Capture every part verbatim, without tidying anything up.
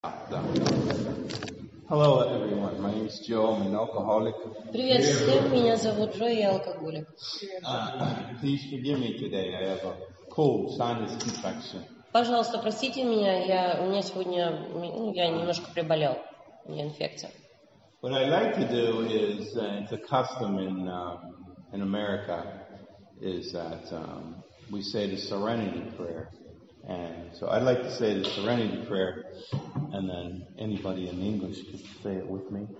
Да. Hello everyone, my name is Joe, I'm an alcoholic. Привет всем, меня зовут Джо, я алкоголик. Uh, please forgive me today, I have a cold, sinus infection. Пожалуйста, простите меня, я, у меня сегодня, ну, я немножко приболел, у меня инфекция. What I like to do is, uh, it's a custom in, uh, in America, is that um, we say the Serenity Prayer. And so I'd like to say the Serenity Prayer, and then anybody in English could say it with me.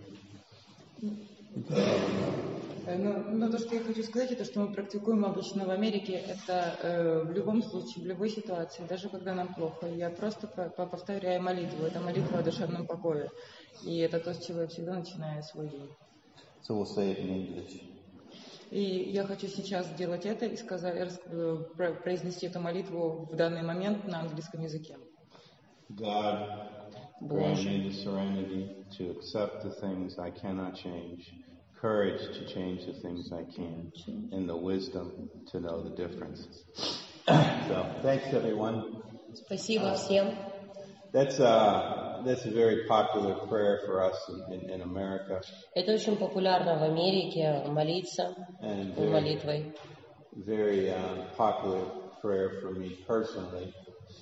Но, но то, что я хочу сказать, это что мы практикуем обычно в Америке, это э, в любом случае, в любой ситуации, даже когда нам плохо. Я просто повторяю молитву, это молитва о душевном покое. И это то, с чего я всегда начинаю свой день. So we'll say it in English. И я хочу сейчас сделать это и сказать, произнести эту молитву в данный момент на английском языке. God, grant me the serenity to accept the things I cannot change, courage to change the things I can, and the wisdom to know the difference. So, thanks everyone. Спасибо всем. That's a, that's a very popular prayer for us in, in America. Это очень популярно в Америке, молиться молитвой. Very uh, popular prayer for me personally.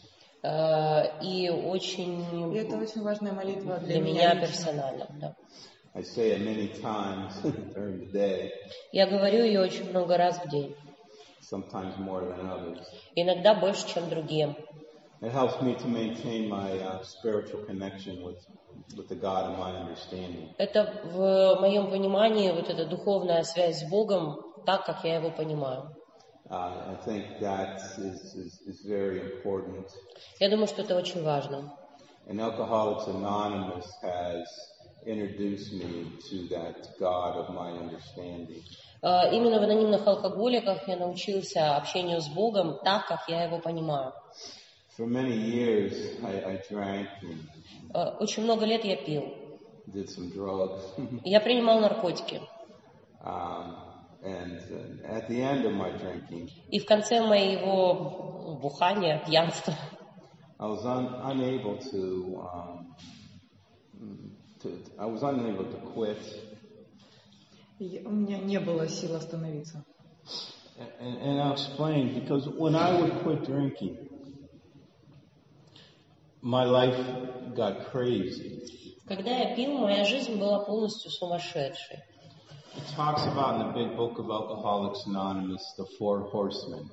Uh, и очень, и это очень важная молитва для, для меня персонально. Да. I say it many times during the day. Я говорю ее очень много раз в день. Sometimes more than others. Иногда больше, чем другие. It helps me to maintain my uh, spiritual connection with, with the God of my understanding. Это в моем понимании вот эта духовная связь с Богом, так как я его понимаю. Uh, I think that is, is, is very important. Я думаю, что это очень важно. And Alcoholics Anonymous has introduced me to that God of my understanding. Uh, именно в анонимных алкоголиках я научился общению с Богом так, как я его понимаю. For many years, I, I drank and uh, очень много лет я пил. Did some drugs. Я принимал наркотики. Um, and uh, at the end of my drinking, и в конце моего бухания, пьянства, I was un, unable to, um, to, I was unable to quit. И у меня не было сил остановиться. And, and I'll explain, because when I would quit drinking, my life got crazy. Когда я пил, моя жизнь была полностью сумасшедшей. It talks about in the big book of Alcoholics Anonymous, the four horsemen.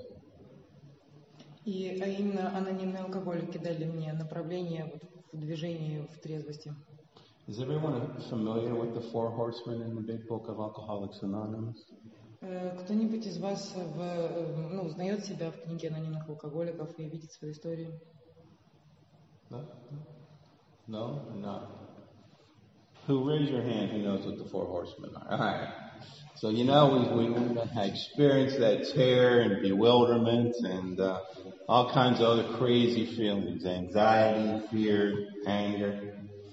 И а именно анонимные алкоголики дали мне направление вот, в движении в трезвости. Is everyone familiar with the four horsemen in the big book of Alcoholics Anonymous? Кто-нибудь из вас в, ну, узнает себя в книге анонимных алкоголиков и видит свою историю? No? No? No? Who, raise your hand, who knows what the four horsemen are? All right. So, you know, we, we, we experienced that terror and bewilderment and uh, all kinds of other crazy feelings, anxiety, fear, anger.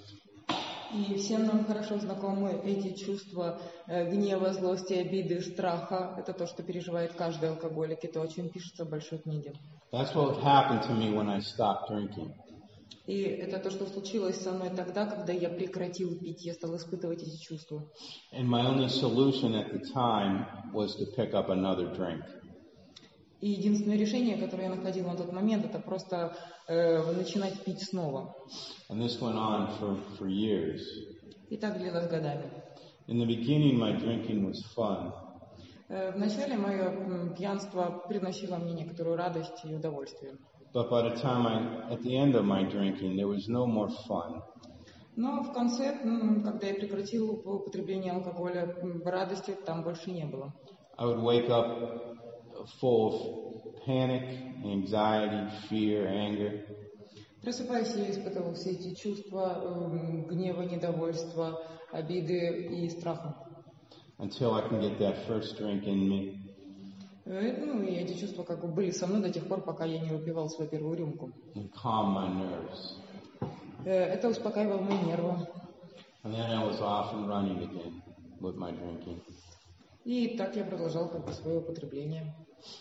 И всем нам хорошо знакомы эти чувства гнева, злости, обиды, страха. Это то, что переживает каждый алкоголик, и то, о чем пишется в большой книге. That's what happened to me when I stopped drinking. И это то, что случилось со мной тогда, когда я прекратил пить, я стал испытывать эти чувства. And my only solution at the time was to pick up another drink. И единственное решение, которое я находил на тот момент, это просто э, начинать пить снова. And this went on for, for years. И так длилось годами. In the beginning, my drinking was fun. Э, вначале мое пьянство приносило мне некоторую радость и удовольствие. But by the time I, at the end of my drinking, there was no more fun. Но в конце, когда я прекратил употребление алкоголя, радости там больше не было. I would wake up full of panic, anxiety, fear, anger. Просыпаясь, я испытывал все эти чувства гнева, недовольства, обиды и страха. Until I can get that first drink in me. Ну, и эти чувства как бы были со мной до тех пор, пока я не выпивал свою первую рюмку. And calm my nerves. Это успокаивало мои нервы. And then I was off and running again with my drinking. И так я продолжал как бы свое употребление.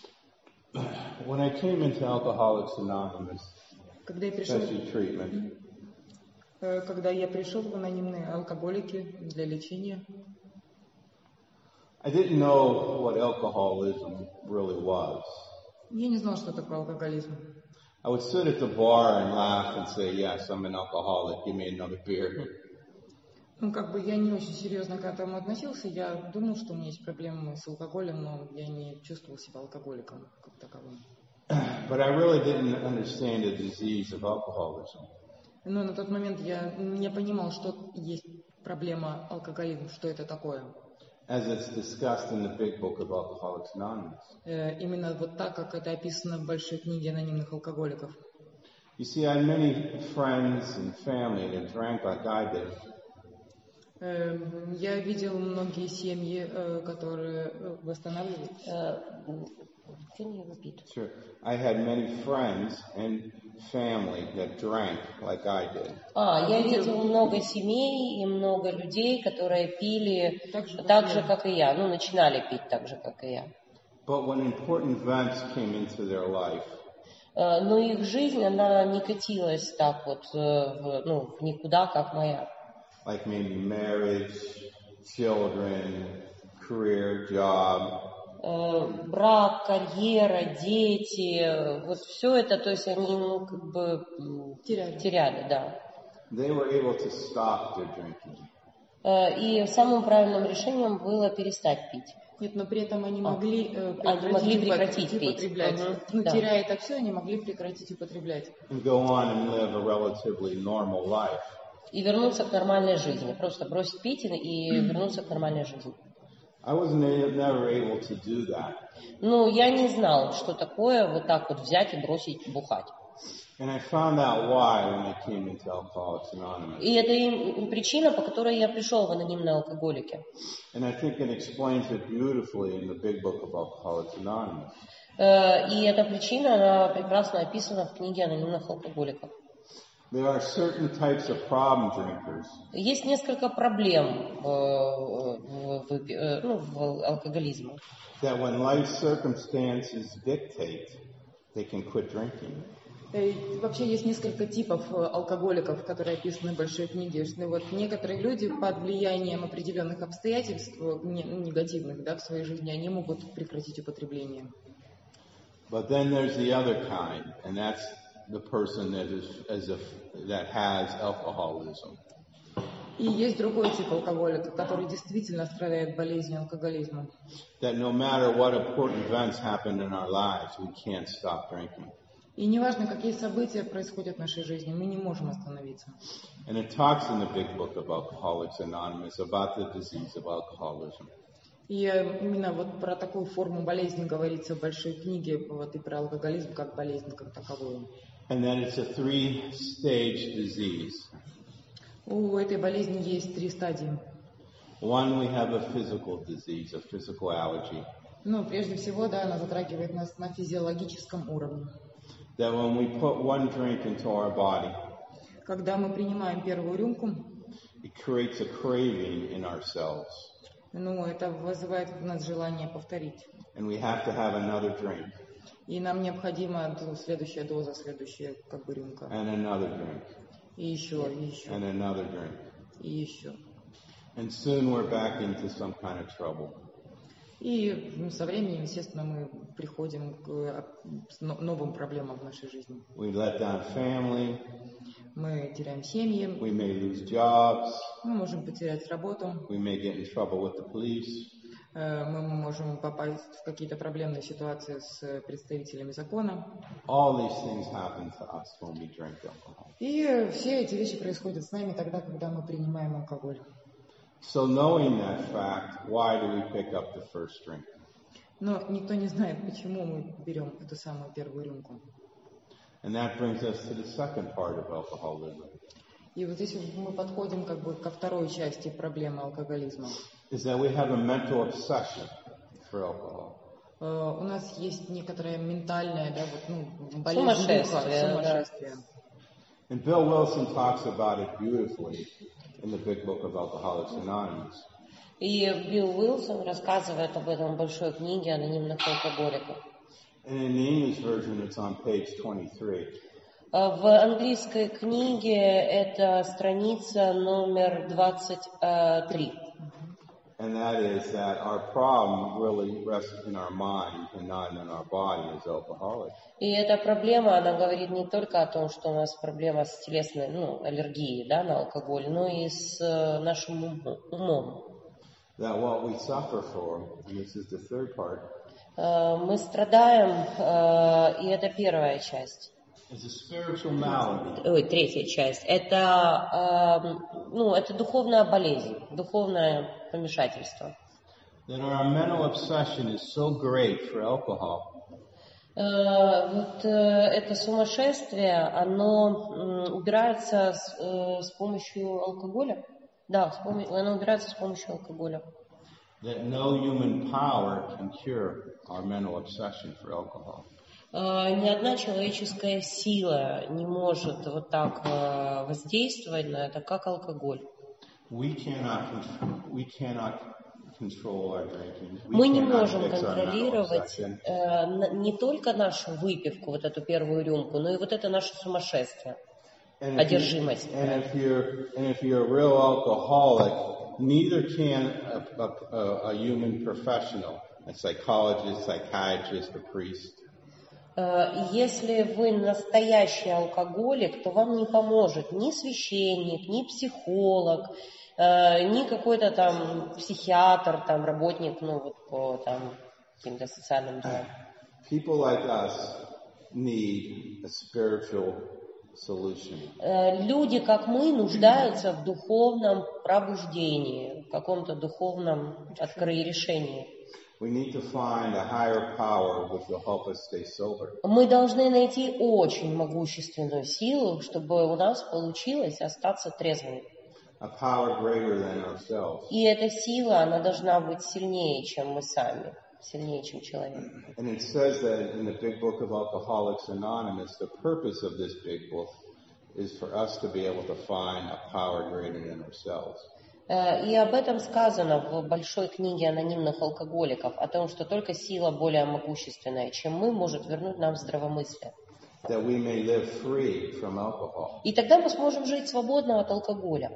When I came into Alcoholics Anonymous, когда я пришел, treatment, Когда я пришел в анонимные алкоголики для лечения, I didn't know what alcoholism really was. я не знал, что такое алкоголизм. I would sit at the bar and laugh and say, yes, I'm an alcoholic, give me another beer. Ну, как бы я не очень серьезно к этому относился. Я думал, что у меня есть проблемы с алкоголем, но я не чувствовал себя алкоголиком как таковым. But I really didn't understand the disease of alcoholism. Но на тот момент я не понимал, что есть проблема алкоголизма, что это такое. As it's discussed in the big book of Alcoholics Anonymous. Э, именно вот так, как это описано в большой книге анонимных алкоголиков. You see, I had many friends and family that drank like I did. Э, я видел многие семьи, э, которые восстанавливают. Э, Can you repeat? Sure. I had many friends and family that drank like I did. А, я видел много семей и много людей, которые пили так же, так же, как и я. Ну, начинали пить так же, как и я. But when important events came into their life, Э, Но их жизнь, она не катилась так вот, э, в, ну, в никуда, как моя. like maybe marriage, children, career, job, Э, Брак, карьера, дети, вот все это, то есть они, ну, как бы м, Теряли. теряли, да. they were able to stop their drinking. Э, И самым правильным решением было перестать пить. Нет, но при этом они могли, э, Они могли прекратить упот- пить. употреблять. Мгм, Ну, да. теряя это все, они могли прекратить употреблять. And go on and live a relatively normal life. И вернуться к нормальной жизни. Просто бросить пить и и вернуться к нормальной жизни. I was na- never able to do that. Ну, я не знал, что такое вот так вот взять и бросить бухать. And I found out why when I came into Alcoholics Anonymous. И это и причина, по которой я пришел в анонимные алкоголики. And I think it explains it beautifully in the big book of Alcoholics Anonymous. Э, И эта причина, она прекрасно описана в книге анонимных алкоголиков. There are certain types of problem drinkers Есть несколько проблем в, в- в- э, ну, в алкоголизме. that when life circumstances dictate, they can quit drinking. Э, Вообще есть несколько типов э, алкоголиков, которые описаны в большой книге. Что вот некоторые люди под влиянием определенных обстоятельств, э, не- ну, негативных, да, в своей жизни, они могут прекратить употребление. But then there's the other kind, and that's the person that is as if that has alcoholism. И есть другой тип алкоголика, который действительно страдает болезнью алкоголизма. That no matter what important events happen in our lives, we can't stop drinking. И неважно, какие события происходят в нашей жизни, мы не можем остановиться. And it talks in the big book of Alcoholics Anonymous about the disease of alcoholism. И э, именно вот про такую форму болезни говорится в большой книге, вот и про алкоголизм как болезнь, как таковую. And that it's a three-stage disease. У этой болезни есть три стадии. One, we have a physical disease, a physical allergy. Ну, прежде всего, да, она затрагивает нас на физиологическом уровне. That when we put one drink into our body, Когда мы принимаем первую рюмку, it creates a craving in ourselves. ну, это вызывает в нас желание повторить. And we have to have another drink, И нам необходима ну, следующая доза, следующая как бы рюмка. and another drink, И еще, и еще, and another drink. и еще. And soon we're back into some kind of trouble. И ну, со временем, естественно, мы приходим к э, но- новым проблемам в нашей жизни. We let down family, Мы теряем семьи, we may lose jobs, мы можем потерять работу, we may get in trouble with the police, э, мы можем попасть в какие-то проблемные ситуации с представителями закона. all these things happen to us when we drink alcohol. И все эти вещи происходят с нами тогда, когда мы принимаем алкоголь. So knowing that fact, why do we pick up the first drink? Но никто не знает, почему мы берем эту самую первую рюмку. And that brings us to the second part of alcoholism, И вот здесь мы подходим как бы ко второй части проблемы алкоголизма. is that we have a mental obsession for alcohol. Э, У нас есть некоторое ментальное, да, вот, ну, болезнь Сумасшествие, духа, да. сумасшествие. And Bill Wilson talks about it beautifully in the big book of Alcoholics Anonymous. И Билл Уилсон рассказывает об этом в большой книге анонимных алкоголиков. And in the English version, it's on page twenty-three. В английской книге это страница номер двадцать три. And that is that our problem really rests in our mind and not in our body as alcoholics. И эта проблема, она говорит не только о том, что у нас проблема с телесной, ну, аллергией, да, на алкоголь, но и с нашим умом. That what we suffer for, and this is the third part, мы страдаем, и это первая часть. is a spiritual malady. Ой, третья часть. Это, ну, это духовная болезнь, духовное помешательство. That our mental obsession is so great for alcohol. Вот это сумасшествие, оно убирается с, с помощью алкоголя. Да, с пом... оно убирается с помощью алкоголя. That no human power can cure our mental obsession for alcohol. Ни одна человеческая сила не может вот так воздействовать на это, как алкоголь. We cannot, we cannot control our drinking. We Мы не cannot можем fix our mental контролировать obsession. э, не только нашу выпивку, вот эту первую рюмку, но и вот это наше сумасшествие, And if you- одержимость. And if you're, and if you're a real alcoholic, neither can a, a, a human professional, a psychologist, psychiatrist, a priest. Э, Если вы настоящий алкоголик, то вам не поможет ни священник, ни психолог, э, ни какой-то там психиатр, там работник, ну вот по там каким-то социальным делам. People like us need a spiritual solution. Э, Люди, как мы, нуждаются в духовном пробуждении, в каком-то духовном открытии решении. We need to find a higher power which will help us stay sober. Мы должны найти очень могущественную силу, чтобы у нас получилось остаться трезвыми. A power greater than ourselves. И эта сила, она должна быть сильнее, чем мы сами, сильнее, чем человек. And it says that in the big book of Alcoholics Anonymous, the purpose of this big book is for us to be able to find a power greater than ourselves. Э, И об этом сказано в большой книге анонимных алкоголиков, о том, что только сила более могущественная, чем мы, может вернуть нам здравомыслие. That we may live free from alcohol. И тогда мы сможем жить свободно от алкоголя.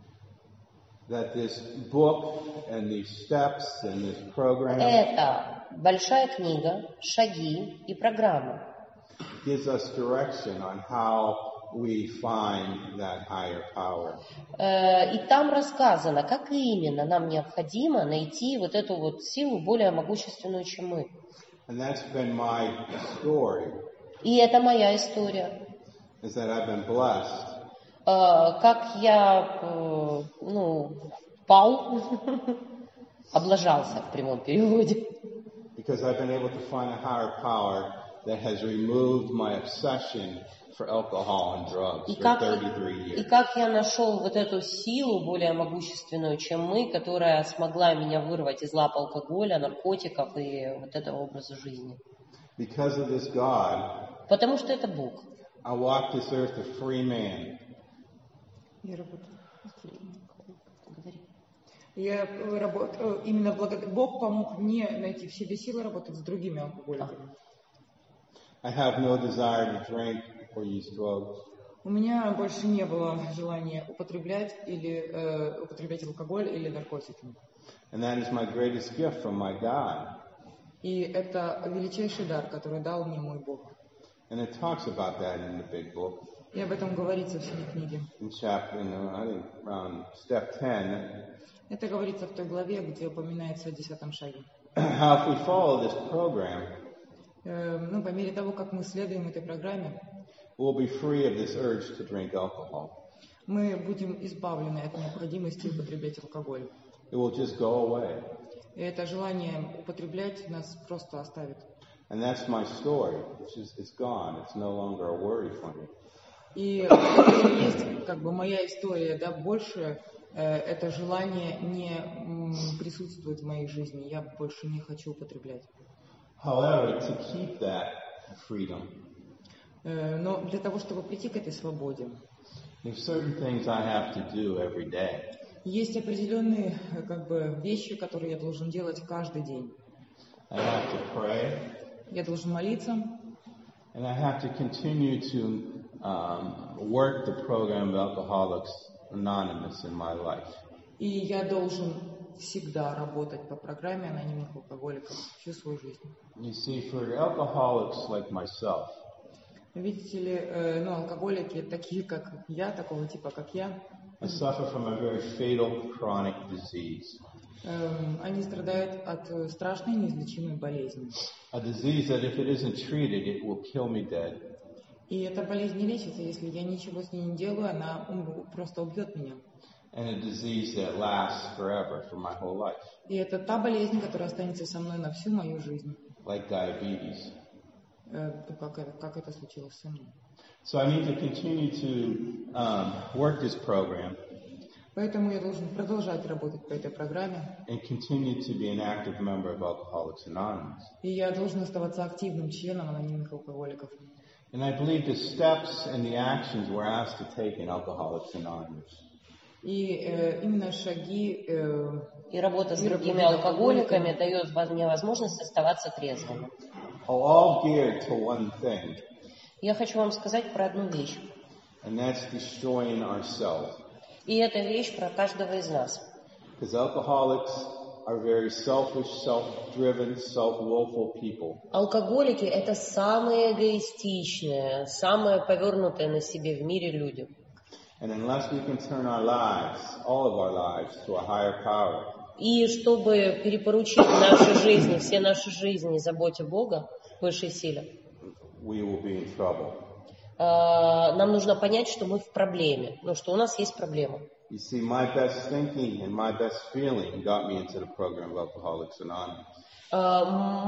That this book and these steps and this program Это большая книга, шаги и программа. gives us direction on how we find that higher power. Э, И там рассказано, как именно нам необходимо найти вот эту вот силу более могущественную, чем мы. And that's been my story, И это моя история. is that I've been blessed Э, Как я, э, ну, пал, облажался в прямом переводе. because I've been able to find a higher power that has removed my obsession for alcohol and drugs И for как, thirty-three и years. как я нашел вот эту силу более могущественную, чем мы, которая смогла меня вырвать из лап алкоголя, наркотиков и вот этого образа жизни. Because of this God, Потому что это Бог. I walked this earth a free man. Я работаю. Я работаю, именно благодаря Бог помог мне найти в себе силы работать с другими алкоголиками. I have no desire to drink or use drugs. У меня больше не было желания употреблять или э, употреблять алкоголь или наркотики. And that is my greatest gift from my God. И это величайший дар, который дал мне мой Бог. And it talks about that in the big book. И об этом говорится в синей книге. In chapter, in, uh, I think around step ten, Это говорится в той главе, где упоминается о десятом шаге. how if we follow this program, Э, ну, по мере того, как мы следуем этой программе, we'll be free of this urge to drink alcohol. мы будем избавлены от необходимости употреблять алкоголь. It will just go away. И это желание употреблять нас просто оставит. And that's my story. It's just, it's gone. It's no longer a worry for me. И это и есть как бы моя история, да, больше э, это желание не м, присутствует в моей жизни. Я больше не хочу употреблять. However, to keep that freedom, Э, но для того, чтобы прийти к этой свободе, there's certain things I have to do every day. есть определенные э, как бы вещи, которые я должен делать каждый день. I have to pray, Я должен молиться, and I have to continue to um, work the program of Alcoholics Anonymous in my life. И я должен всегда работать по программе анонимных алкоголиков всю свою жизнь. You see, for alcoholics like myself, видите ли, э, ну, алкоголики такие, как я, такого типа, как я, I suffer from a very fatal chronic disease. э, они страдают от страшной неизлечимой болезни. A disease that if it isn't treated, it will kill me dead. И эта болезнь не лечится, если я ничего с ней не делаю, она ум- просто убьет меня. And a disease that lasts forever for my whole life, И это та болезнь, которая останется со мной на всю мою жизнь. like diabetes. Э, как, это, как это случилось со мной. So I need to continue to um, work this program Поэтому я должен продолжать работать по этой программе. and continue to be an active member of Alcoholics Anonymous. И я должен оставаться активным членом анонимных алкоголиков. And I believe the steps and the actions we're asked to take in Alcoholics Anonymous И э, именно шаги э, И работа с И другими работа с алкоголиками дает воз- мне возможность оставаться трезвым. are all geared to one thing, Я хочу вам сказать про одну вещь. and that's destroying ourselves. И эта вещь про каждого из нас. Because alcoholics are very selfish, self-driven, self-willful people. Алкоголики — это самые эгоистичные, самые повернутые на себе в мире люди. And unless we can turn our lives, all of our lives, to a higher power, И чтобы перепоручить наши жизни, все наши жизни заботе Бога, высшей силе, we will be in trouble. э, нам нужно понять, что мы в проблеме, ну, что у нас есть проблема. You see, my best thinking and my best feeling got me into the program of Alcoholics Anonymous. Э,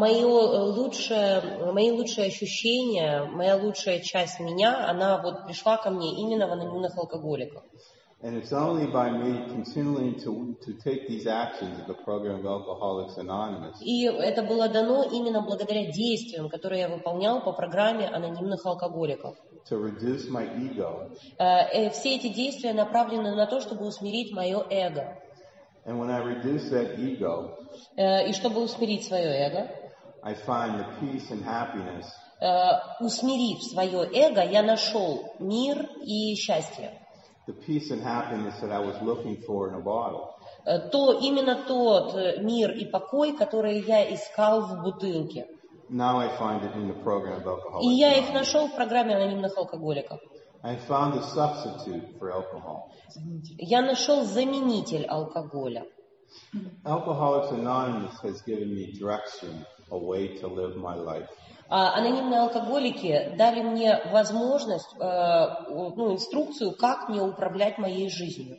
Мое лучшее, мои лучшие ощущения, моя лучшая часть меня, она вот пришла ко мне именно в анонимных алкоголиках. And it's only by me continuing to, to take these actions of the program of Alcoholics Anonymous И это было дано именно благодаря действиям, которые я выполнял по программе анонимных алкоголиков. to reduce my ego. Э, э, Все эти действия направлены на то, чтобы усмирить мое эго. And when I reduce that ego, Э, И чтобы усмирить свое эго, I find the peace and happiness э, усмирив свое эго, я нашел мир и счастье. the peace and happiness that I was looking for in a bottle. Э, То именно тот э, мир и покой, который я искал в бутылке. Now I find it in the program of Alcoholics И я их Anonymous. нашел в программе анонимных алкоголиков. I found a substitute for alcohol. Я нашел заменитель алкоголя. Alcoholics Anonymous has given me direction, a way to live my life. А анонимные алкоголики дали мне возможность, э, ну, инструкцию, как мне управлять моей жизнью.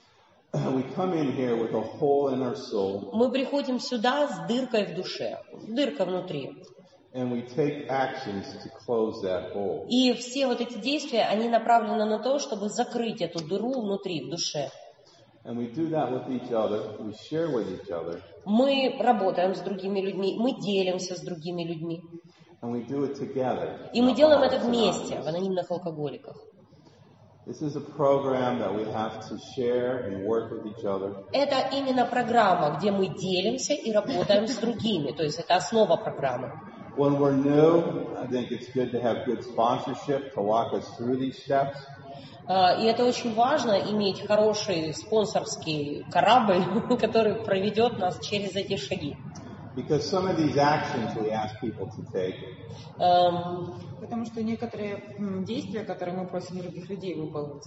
We come in here with a hole in our soul, Мы приходим сюда с дыркой в душе, дырка внутри. and we take actions to close that hole. И все вот эти действия, они направлены на то, чтобы закрыть эту дыру внутри, в душе. And we do that with each other. We share with each other. Мы работаем с другими людьми, мы делимся с другими людьми. And we do it together. И мы делаем это Alcoholics вместе, в Anonymous. анонимных алкоголиках. This is a program that we have to share and work with each other. Это именно программа, где мы делимся и работаем с другими. То есть это основа программы. When we're new, I think it's good to have good sponsorship to walk us through these steps. А, И это очень важно, иметь хороший спонсорский корабль, который проведет нас через эти шаги. Because some of these actions we ask people to take Эм, Потому что некоторые м, действия, которые мы просим других людей выполнить,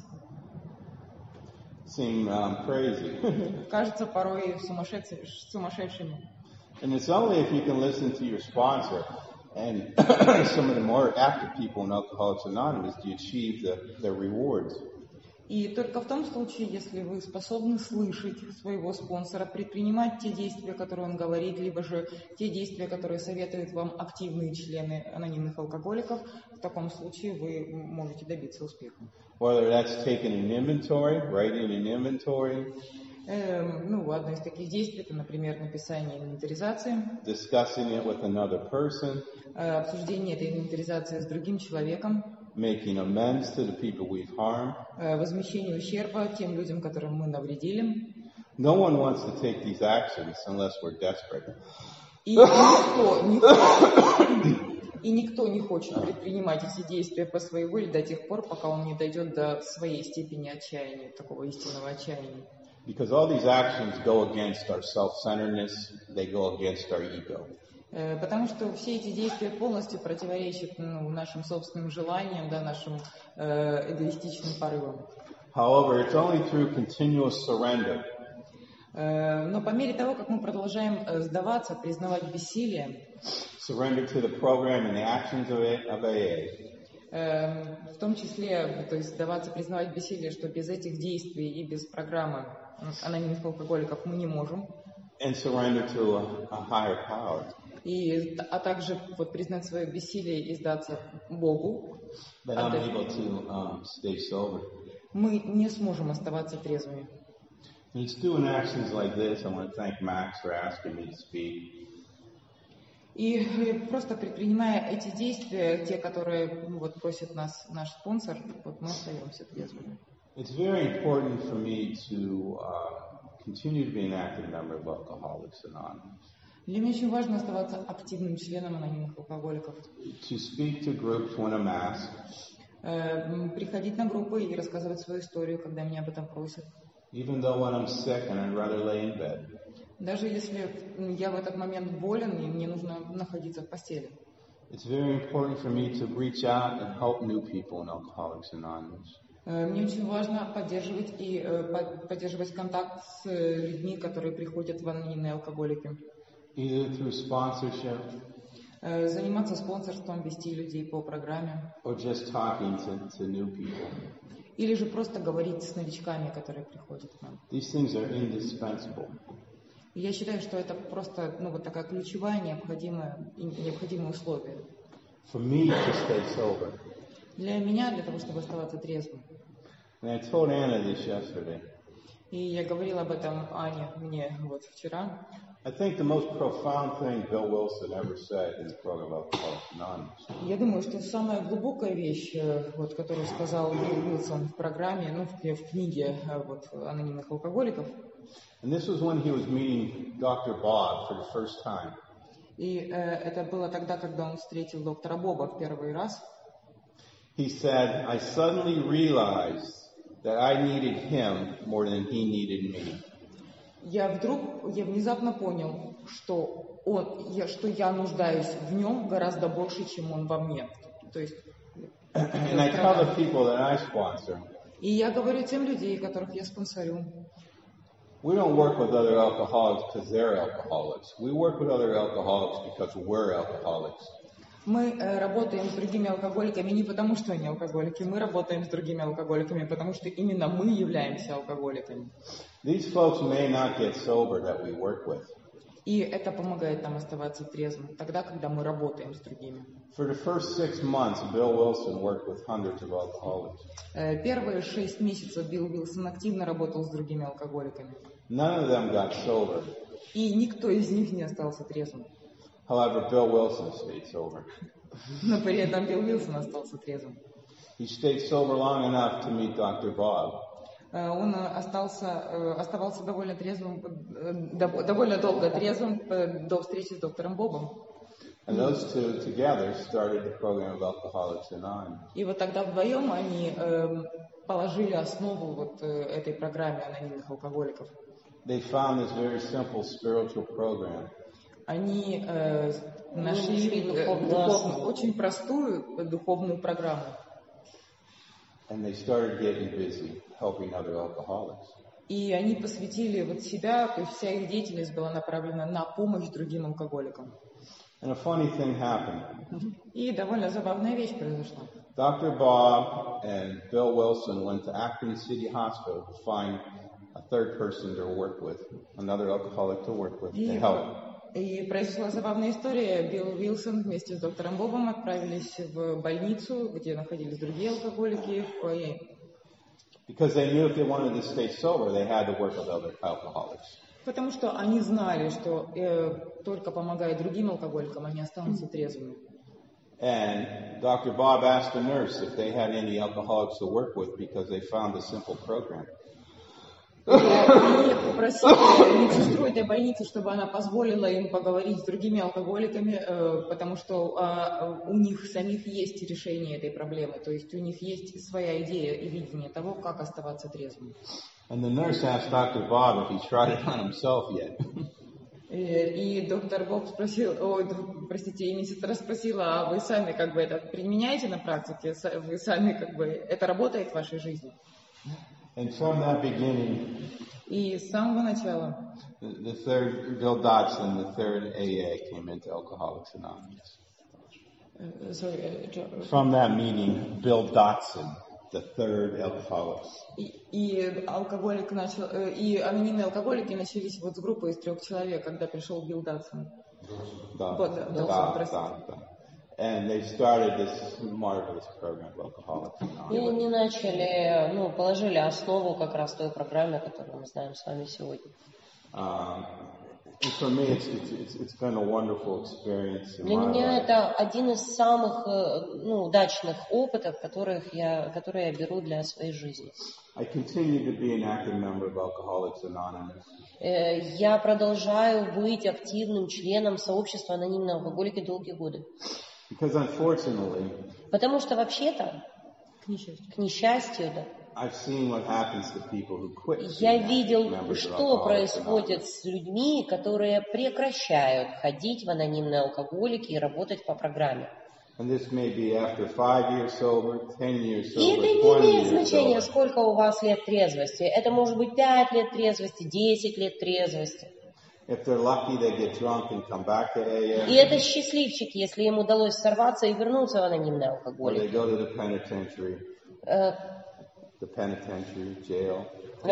seem um, crazy. кажутся порой сумасшедшими. сумасшедшими. And it's only if you can listen to your sponsor and some of the more active people in Alcoholics Anonymous do you achieve the, the rewards. И только в том случае, если вы способны слышать своего спонсора, предпринимать те действия, которые он говорит, либо же те действия, которые советуют вам активные члены анонимных алкоголиков, в таком случае вы можете добиться успеха. Whether that's taking an inventory, writing an inventory, Эм, ну, одно из таких действий, это, например, написание инвентаризации, discussing it with another person, э, обсуждение этой инвентаризации с другим человеком, making amends to the people we've harmed. э, возмещение ущерба тем людям, которым мы навредили. No one wants to take these actions unless we're desperate. И никто, никто И никто не хочет предпринимать эти действия по своей воле до тех пор, пока он не дойдет до своей степени отчаяния, такого истинного отчаяния. Because all these actions go against our self-centeredness, they go against our ego. Потому что все эти действия полностью противоречат ну, нашим собственным желаниям, да, нашим э, эгоистичным порывам. However, it's only through continuous surrender э, но по мере того, как мы продолжаем сдаваться, признавать бессилие, surrender to the program and the actions of A A, э, в том числе, то есть сдаваться, признавать бессилие, что без этих действий и без программы анонимных алкоголиков мы не можем. And surrender to a, a higher power. И, а также вот, признать свое бессилие и сдаться Богу. That I'm able to um, stay sober. Мы не сможем оставаться трезвыми. And it's doing actions like this. I want to thank Max for asking me to speak. И просто предпринимая эти действия, те, которые ну, вот, просит нас наш спонсор, вот мы остаемся трезвыми. It's very important for me to uh, continue to be an active member of Alcoholics Anonymous. Для меня очень важно оставаться активным членом анонимных алкоголиков. To speak to groups when I'm asked. Э, приходить на группы и рассказывать свою историю, когда меня об этом просят. Even though when I'm sick and I'd rather lay in bed. Даже если я в этот момент болен и мне нужно находиться в постели. It's very important for me to reach out and help new people in Alcoholics Anonymous. Э, мне очень важно поддерживать и э, поддерживать контакт с людьми, которые приходят в анонимные алкоголики. Either through sponsorship, э, заниматься спонсорством, вести людей по программе, or just talking to, to new people. Или же просто говорить с новичками, которые приходят к нам. These things are indispensable. И я считаю, что это просто ну, вот такая ключевая, необходимая, необходимое условие. For me to stay sober. Для меня, для того, чтобы оставаться трезвым. And I told Anna this yesterday. И я говорила об этом Ане мне вот вчера. I think the most profound thing Bill Wilson ever said in the program Alcoholics Anonymous. Я думаю, что самая глубокая вещь, вот, которую сказал Билл Уилсон в программе, ну, в, в книге вот, анонимных алкоголиков. And this was when he was meeting Doctor Bob for the first time. И э, это было тогда, когда он встретил доктора Боба в первый раз. He said, I suddenly realized that I needed him more than he needed me. Я вдруг, я внезапно понял, что он, я, что я нуждаюсь в нем гораздо больше, чем он во мне. То есть. And I tell the people that I sponsor. И я говорю тем людей, которых я спонсорю. We don't work with other alcoholics because they're alcoholics. We work with other alcoholics because we're alcoholics. Мы э, работаем с другими алкоголиками не потому, что они алкоголики. Мы работаем с другими алкоголиками, потому что именно мы являемся алкоголиками. These folks may not get sober that we work with. И это помогает нам оставаться трезвым, тогда, когда мы работаем с другими. For the first six months, Bill Wilson worked with hundreds of alcoholics. Э, первые шесть месяцев Билл Уилсон активно работал с другими алкоголиками. None of them got sober. И никто из них не остался трезвым. However, Bill Wilson stayed sober. Но при этом Билл Уилсон остался трезвым. He stayed sober long enough to meet Doctor Bob. Он остался, оставался довольно трезвым, довольно долго трезвым до встречи с доктором Бобом. And those two together started the program of Alcoholics Anonymous. И вот тогда вдвоем они э, положили основу вот э, этой программе анонимных алкоголиков. They found this very simple spiritual program. Они э, нашли э, духовную, очень простую духовную программу. And they started getting busy helping other alcoholics. И они посвятили вот себя, то есть вся их деятельность была направлена на помощь другим алкоголикам. And a funny thing happened. И довольно забавная вещь произошла. Doctor Bob and Bill Wilson went to Akron City Hospital to find a third person to work with, another alcoholic to work with, to help. И произошла забавная история. Билл Уилсон вместе с доктором Бобом отправились в больницу, где находились другие алкоголики. Because they knew if they wanted to stay sober, they had to work with other alcoholics. Потому что они знали, что э, только помогая другим алкоголикам, они останутся трезвыми. And Doctor Bob asked the nurse if they had any alcoholics to work with because they found a simple program. они попросили медсестру этой больницы, чтобы она позволила им поговорить с другими алкоголиками, потому что у них самих есть решение этой проблемы, то есть у них есть своя идея и видение того, как оставаться трезвым. And the nurse asked Doctor Bob if he tried it on himself yet. И, и доктор Боб спросил, ой, простите, и медсестра спросила, а вы сами как бы это применяете на практике? Вы сами как бы, это работает в вашей жизни? And from that beginning, и с самого начала, the, the third, Bill Dotson, the third A A, came into Alcoholics Anonymous. Uh, sorry, uh, from that meeting, Bill Dotson, the third Alcoholics. И, и алкоголик начал, и анонимные алкоголики начались вот с группы из трех человек, когда пришел Билл Датсон. Да, да, да, да, да, да. And they started this marvelous program of Alcoholics Anonymous. И они начали, ну, положили основу как раз той программе, которую мы знаем с вами сегодня. Um, and for me, it's, it's, it's been a wonderful experience in Для my меня life. это один из самых, ну, удачных опытов, которых я, которые я беру для своей жизни. I continue to be an active member of Alcoholics Anonymous. Я продолжаю быть активным членом сообщества анонимные алкоголики долгие годы. Because unfortunately, Потому что вообще-то, к несчастью, к несчастью, да, I've seen what happens to people who quit. я видел, что происходит с людьми, которые прекращают ходить в анонимные алкоголики и работать по программе. And this may be after five years sober, ten years И это sober, не twenty имеет years значения, sober. сколько у вас лет трезвости. Это может быть пять лет трезвости, десять лет трезвости. If they're lucky, they get drunk and come back to A A. И это счастливчик, если им удалось сорваться и вернуться в анонимные Or they алкоголики. go to the penitentiary, Э, the penitentiary, jail.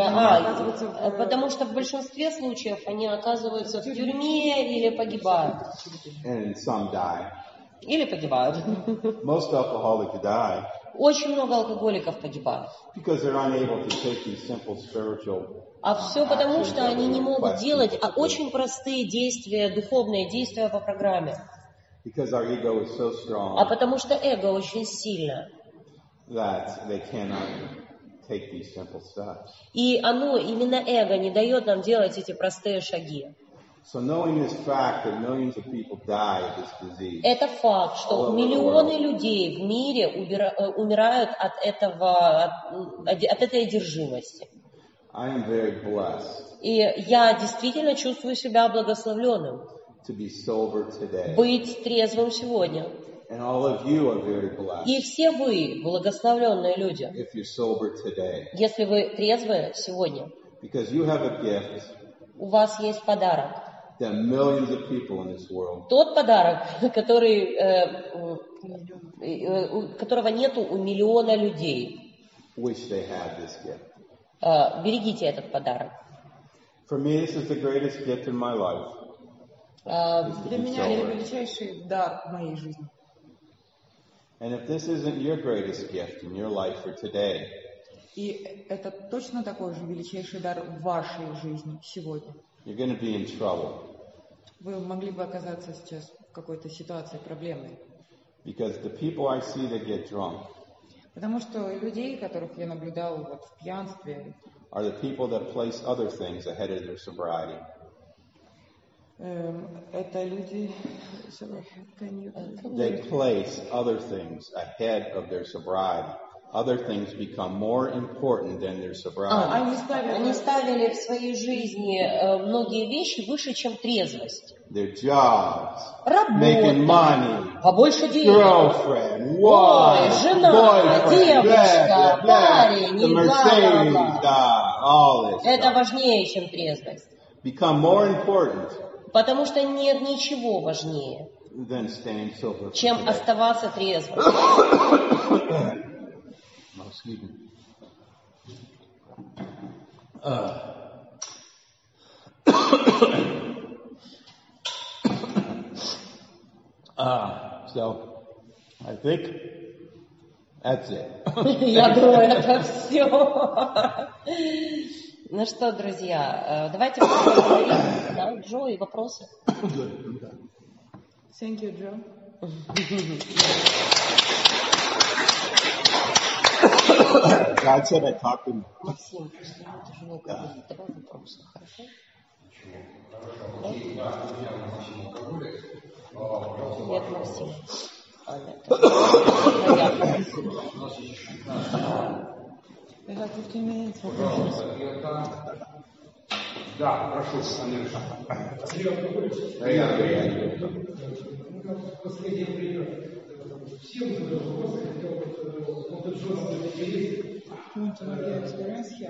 А, потому что в большинстве случаев они оказываются в тюрьме или погибают. And some die. Или погибают. Most alcoholics die Очень много алкоголиков погибают. because they're unable to take these simple spiritual. А все потому, что они не могут делать а очень простые действия, духовные действия по программе. Because our ego is so А strong потому что эго очень сильно. that they cannot take these simple steps. И оно, именно эго, не дает нам делать эти простые шаги. So knowing this fact that millions of people die of this disease, Это факт, что миллионы людей в мире убира- умирают от этого, от, от этой одержимости. I am very blessed И я действительно чувствую себя благословленным to be sober today. быть трезвым сегодня. And all of you are very blessed И все вы благословленные люди, if you're sober today. если вы трезвы сегодня. Because you have a gift У вас есть подарок. that millions of people in this world Тот подарок, который, э, э, у которого нету у миллиона людей. wish they had this gift. Э, берегите этот подарок. For me, this is the greatest gift in my life. Э, для меня это величайший дар в моей жизни. And if this isn't your greatest gift in your life for today, И это точно такой же величайший дар в вашей жизни сегодня. you're going to be in trouble. Вы могли бы оказаться сейчас в какой-то ситуации проблемной. Because the people I see that get drunk Потому что людей, которых я наблюдал вот в пьянстве, are the people that place other things ahead of their sobriety. эм, это люди... Sorry, can you- They place other things ahead of their sobriety. Other things become more important than their sobriety. Они ставят, Они ставили в своей жизни э, многие вещи выше, чем трезвость. Their jobs, making money, Работа, побольше денег. girlfriend, Ой, wife, жена, boyfriend, девушка, blah, blah, blah, парень, the и Mercedes, бла-бла-бла. да, all this Это stuff. важнее, чем трезвость. Become more important Потому что нет ничего важнее, than staying sober. for чем today. оставаться трезвым. Oh, excuse me. Uh. uh, so, I think that's it. Я думаю, это все. Ну что, друзья, давайте поговорим. Да, Джо, и вопросы. Thank you, Joe. God said I talked to him. Максим, после него ты жену говорит. Давай вопросы, хорошо? Нет, Максим. А, нет. We have fifteen minutes for questions. Да, прошу, Андрей. Последний пример. Всем вопросы хотел вот этот жесткий Want to know your experience here?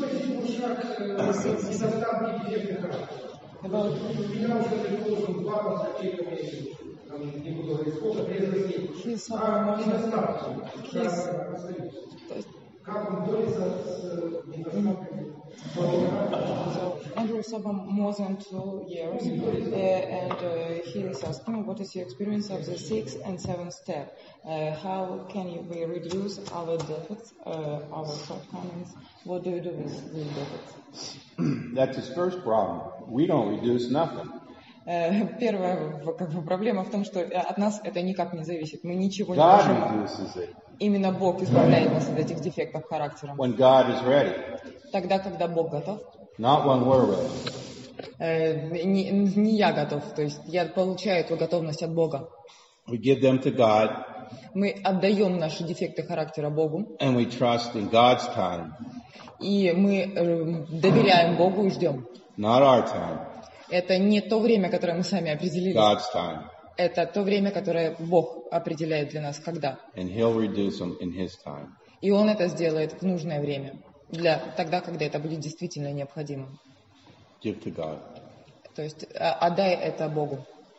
недостатки эффектных характеров. About Меня уже предположим два констатирования, не буду говорить сколько, трезвостей. his А sober недостатки, his, то есть как он борется с недостатками. So Andrew is sober more than two years, uh, and uh, he is asking what is your experience of the sixth and seventh step? Uh, how can you, we reduce our defects, uh, our shortcomings? What do you do with these defects? That's his first problem. We don't reduce nothing. Uh, Первая как бы, проблема в том, что от нас это никак не зависит. Мы ничего не God можем. reduces it Именно Бог избавляет нас от этих дефектов характера. when God is ready, Тогда, когда Бог готов. not when we're ready. Э, не, не я готов, то есть я получаю эту готовность от Бога. We give them to God, Мы отдаем наши дефекты характера Богу, and we trust in God's time, и мы э, доверяем Богу и ждем. not our time, Это не то время, которое мы сами определили, God's time. это то время, которое Бог определяет для нас, когда. And He'll reduce them in His time. И Он это сделает в нужное время, для, тогда, когда это будет действительно необходимо. Give to God. То есть а, отдай это Богу.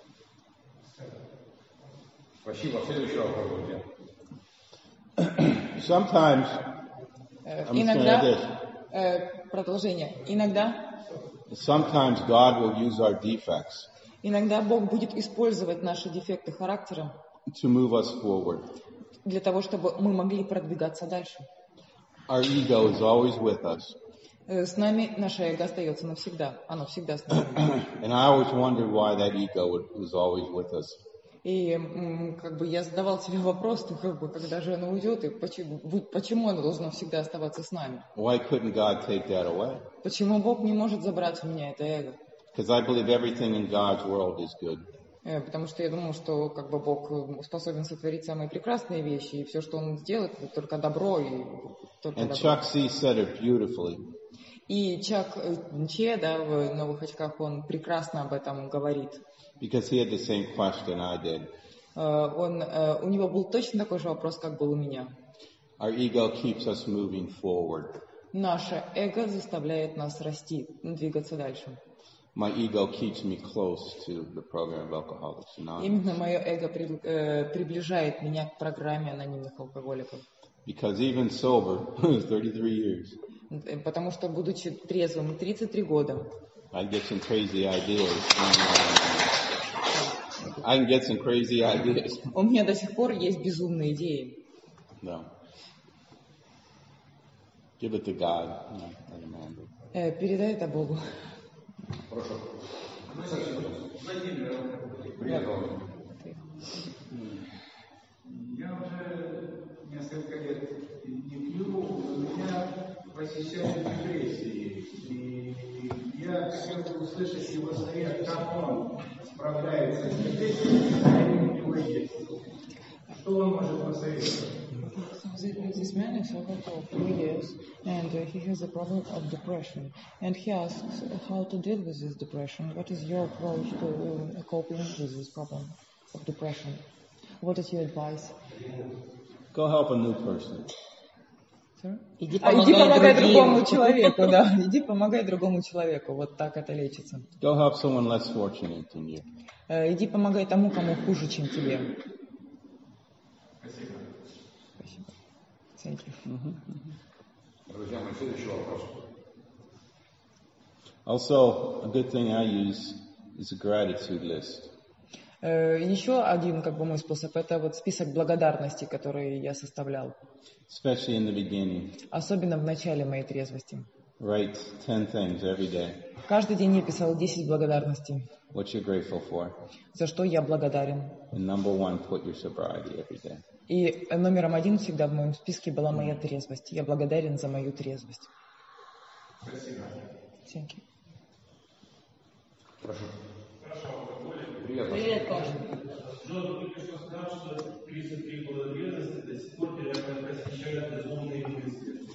Спасибо. Следующий вопрос. Sometimes, Э, I'm just gonna Иногда, add this. э, продолжение, иногда Sometimes God will use our defects Иногда Бог будет использовать наши дефекты характера to move us forward. для того, чтобы мы могли продвигаться дальше. Our ego is always with us. Э, С нами наше эго остается навсегда. Оно всегда с нами. And I always wondered why that ego was always with us. И м, как бы я задавал себе вопрос, ну, как бы, когда же оно уйдет, и почему, вы- почему оно должно всегда оставаться с нами? Why couldn't God take that away? Почему Бог не может забрать у меня это эго? Because I believe everything in God's world is good. Э, Потому что я думаю, что как бы Бог э, способен сотворить самые прекрасные вещи, и все, что Он сделает, это только добро и только And добро. Chuck C said it beautifully. И Чак э, Че, да, в «Новых очках», он прекрасно об этом говорит. Because he had the same question I did. Э, Он, э, у него был точно такой же вопрос, как был у меня. Our ego keeps us moving forward. Наше эго заставляет нас расти, двигаться дальше. My ego keeps me close to the program of Alcoholics Anonymous. Именно мое эго при- э, приближает меня к программе анонимных алкоголиков. Because even sober, thirty-three years, Э, Потому что, будучи трезвым тридцать три года, I get some crazy ideas. I can get some crazy ideas. у меня до сих пор есть безумные идеи. No. Give it to God. No, not Amanda. Э, Передай это Богу. Прошу. Владимир, привет вам. Я уже несколько лет не пью, у меня посещают депрессии. И я хотел бы услышать его совет, как он справляется с депрессией, какие у него есть. Что он может посоветовать? So this man is over for three years, and uh, he has a problem of depression. And he asks how to deal with this depression. What is your approach to uh, coping with this problem of depression? What is your advice? Go help a new person. Sir? Иди А иди помогай другим. другому человеку, да. Иди помогай другому человеку. Вот так это лечится. Go help someone less fortunate than you. Э, Иди помогай тому, кому хуже, чем тебе. Спасибо. Спасибо. Thank you. Друзья мои, следующий вопрос. Also, a good thing I use is a gratitude list. Э, Еще один, как бы, мой способ, это вот список благодарностей, которые я составлял. Especially in the beginning. Особенно в начале моей трезвости. Write ten things every day. Каждый день я писал десять благодарностей. What you're grateful for. За что я благодарен. And number one, put your sobriety every day. И номером один всегда в моем списке была моя трезвость. Я благодарен за мою трезвость. Спасибо. Thank you. Прошу. Привет, Привет Паша. Джон только что сказал, что тридцать три года трезвости до сих пор тебя посещают безумные мысли.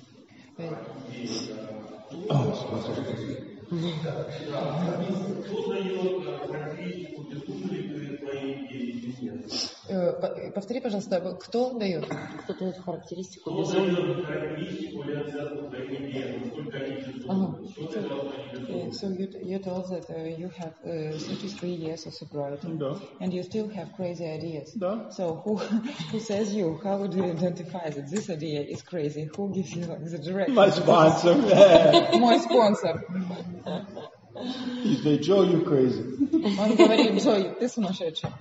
Кто дает характеристику безумия твоей идеи или нет? Повтори, пожалуйста, кто дает? Кто дает характеристику Кто безумия? дает характеристику или оценку твоей идеи, насколько они безумны? Что ты должна безумны? So you, you told that uh, you have uh, thirty-three years of sobriety, Да. and you still have crazy ideas. Да. So who who says you? How would you identify that this idea is crazy? Who gives you like, the direction? My sponsor. Мой спонсор. He said, Joe, you crazy. Он говорит: Джой, ты сумасшедший.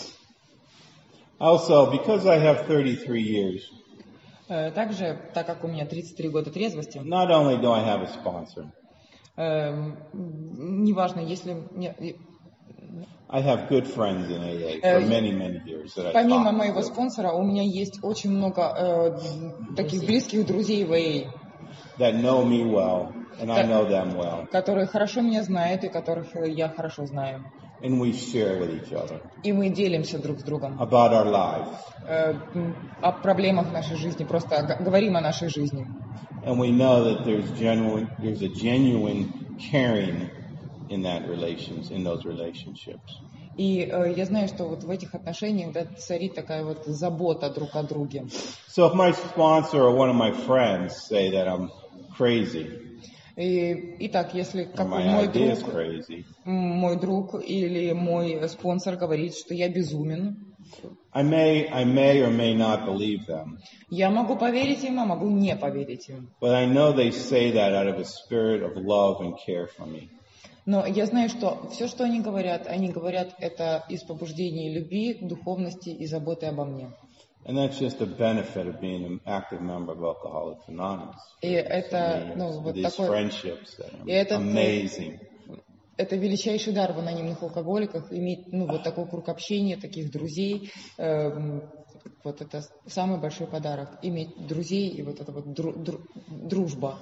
Also, because I have thirty-three years, Э, Также, так как у меня тридцать три года трезвости, not only do I have a sponsor, эм, неважно, если мне- и- I have good friends in A A Uh, for many, many years that I помимо talk моего to, спонсора, у меня есть очень много э, таких близких друзей в эй эй, that know me well, and I know them well, которые хорошо меня знают и которых я хорошо знаю. and we share with each other И мы делимся друг с другом about our lives, э, о проблемах нашей жизни, просто г- говорим о нашей жизни. and we know that there's genuine, there's a genuine caring in that relations, in those relationships. И э, я знаю, что вот в этих отношениях да, царит такая вот забота друг о друге. So if my sponsor or one of my friends say that I'm crazy, И, итак, если or как my мой idea is друг, crazy, м, мой друг или мой спонсор говорит, что я безумен, I may, I may or may not believe them, я могу поверить им, а могу не поверить им. but I know they say that out of a spirit of love and care for me. Но я знаю, что все, что они говорят, они говорят это из побуждения любви, духовности и заботы обо мне. And that's just a benefit of being an active member of Alcoholics Anonymous. И это, For ну, вот these такой, friendships that are И это- amazing. это величайший дар в анонимных алкоголиках, иметь ну, вот такой круг общения, таких друзей. Эм, вот это самый большой подарок. Иметь друзей и вот это вот дру- дру- дружба.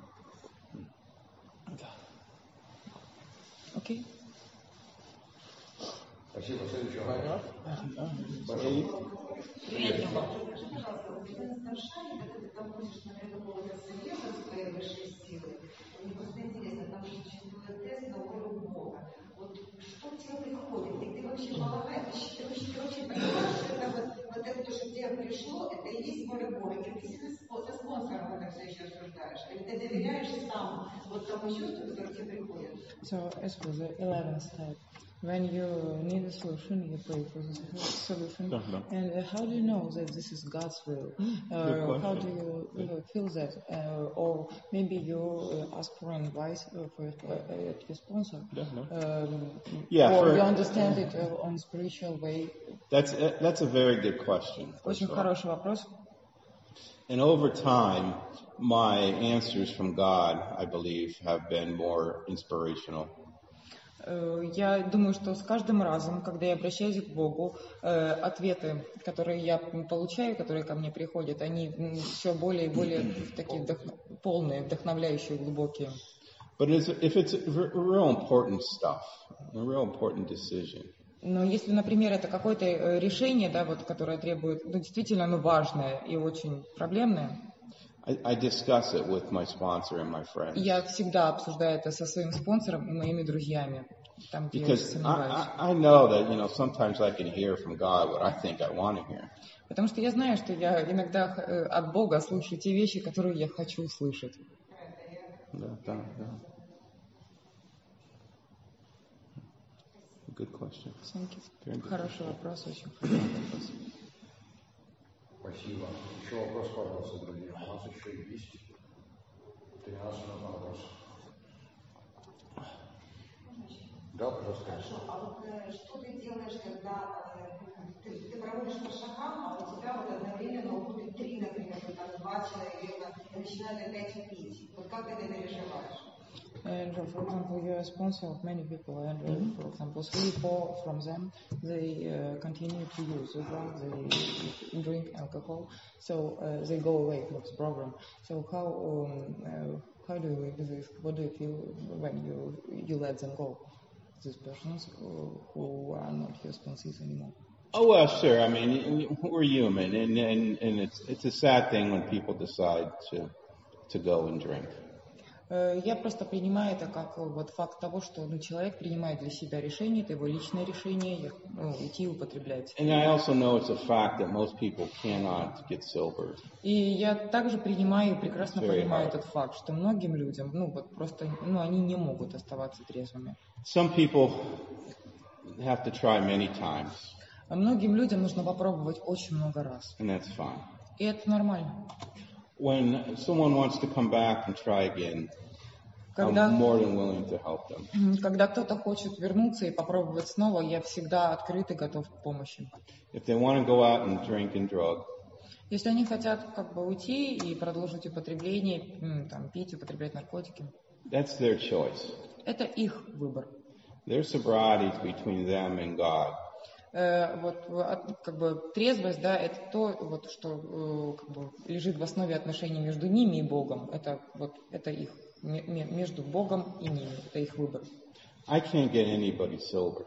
Окей? Спасибо. Следующий вопрос. Привет, Люба. So as for the eleventh step, when you need a solution, you pray for the solution. Uh-huh. And uh, how do you know that this is God's will? Good Uh, how do question. you uh, feel that? Uh, or maybe you uh, ask for advice uh, for uh, uh, your sponsor. Yeah, no. Um, Yeah, or for- you understand it uh, on spiritual way. That's, that's a very good question. first Очень of all. хороший вопрос. And over time, my answers from God, I believe, have been more inspirational. Э, Я думаю, что с каждым разом, когда я обращаюсь к Богу, э, ответы, которые я получаю, которые ко мне приходят, они все более и более такие вдохно- полные, вдохновляющие, глубокие. But it's, if it's r- real important stuff, a real important decision, Но если, например, это какое-то э, решение, да, вот, которое требует, ну, действительно, ну, важное и очень проблемное, I, I discuss it with my sponsor and my friends. я всегда обсуждаю это со своим спонсором и моими друзьями, там, где я Because сомневаюсь. I, I, I know that, you know, sometimes I can hear from God what I think I want to hear. Потому что я знаю, что я иногда э, от Бога слышу те вещи, которые я хочу услышать. Да, да, да. Good question. Thank you. Very good. Хороший вопрос, очень хороший вопрос. Спасибо. Еще вопрос, пожалуйста, друзья. У нас еще есть тринадцать минут на вопрос. Да, пожалуйста. Хорошо, а вот э, что ты делаешь, когда э, ты, ты проводишь по шагам, а у тебя вот одновременно уходит три, например, или там два человека и начинают опять пить? Вот как ты это переживаешь? And Andrew, for example, you're a sponsor of many people. Andrew, mm-hmm. for example, three, four from them, they uh, continue to use the drug, they drink alcohol, so uh, they go away from this program. So how um, uh, how do you do this? What do you feel when you you let them go? These persons who, who are not your sponsors anymore. Oh well, sure. I mean, we're human, and and, and it's it's a sad thing when people decide to to go and drink. Я просто принимаю это как вот факт того, что ну, человек принимает для себя решение, это его личное решение, ну, идти и употреблять. And I also know it's a fact that most people cannot get sober. И я также принимаю и прекрасно понимаю этот факт, что многим людям, ну вот просто, ну они не могут оставаться трезвыми. Some people have to try many times. А многим людям нужно попробовать очень много раз. And that's fine. И это нормально. When someone wants to come back and try again, когда, I'm more than willing to help them. Когда кто-то хочет вернуться и попробовать снова, я всегда открыт и готов к помощи. If they want to go out and drink and drug, если они хотят как бы уйти и продолжить употребление, там, пить, употреблять наркотики, that's their choice. Это их выбор. Their sobriety is between them and God. Вот как бы трезвость, да, это то, вот, что как бы лежит в основе отношений между ними и Богом. Это вот это их между Богом и ними, это их выбор. I can't get anybody sober.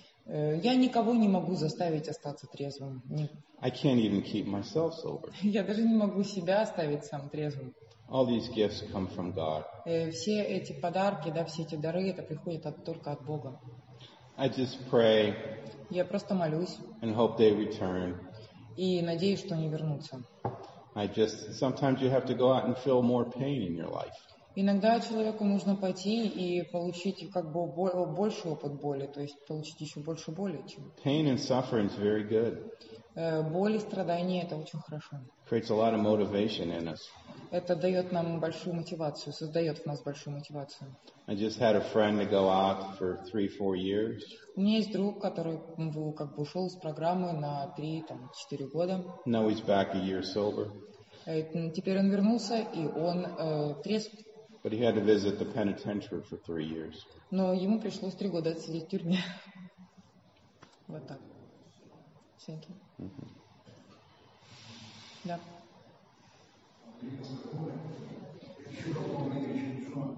Я никого не могу заставить остаться трезвым. I can't even keep myself sober. Я даже не могу себя оставить сам трезвым. All these gifts come from God. Все эти подарки, да, все эти дары, это приходит от, только от Бога. I just pray. Я просто молюсь. And hope they return. И надеюсь, что они вернутся. I just sometimes you have to go out and feel more pain in your life. Иногда человеку нужно пойти и получить как бы больше опыт боли, то есть получить еще больше боли, чем. Pain and suffering is very good. Боль и страдания — это очень хорошо. Creates a lot of motivation in us. Это дает нам большую мотивацию, создает в нас большую мотивацию. I just had a friend to go out for three, four years. У меня есть друг, который как бы ушел из программы на три-четыре года. Now he's back a year sober. Теперь он вернулся, и он э, трезв. But he had to visit the penitentiary for three years. Но ему пришлось три года отсидеть в тюрьме. Вот так. Thank you. Mm-hmm. Да. Еще дополнить очень, что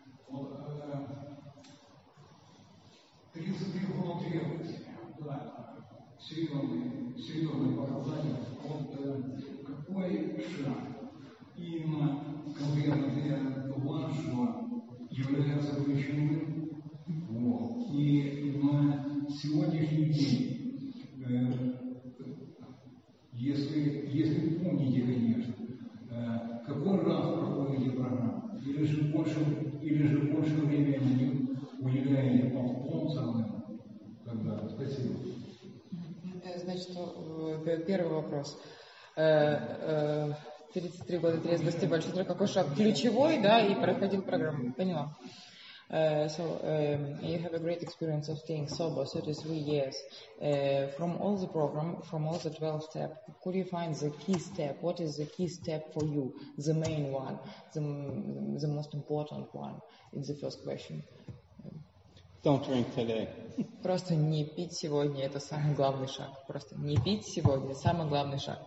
тридцать три года трезвости, да, серьезные, серьезные показания, вот какой шаг именно конкретно для вашего является ключевым, вот, и на сегодняшний день, э, если, если помните, конечно, э, какой раз проходите программу, или же больше, или же больше времени уделяете спонсорам, тогда спасибо. Значит, первый вопрос. тридцать три года трезвости, большой срок, какой шаг ключевой, да, и проходил программу. Поняла. Uh, so um, you have a great experience of staying sober, thirty-three years. Uh, from all the program, from all the twelve steps, could you find the key step? What is the key step for you? The main one, the, the most important one? It's the first question. Don't drink today. Просто не пить сегодня, это самый главный шаг. Просто не пить сегодня, самый главный шаг.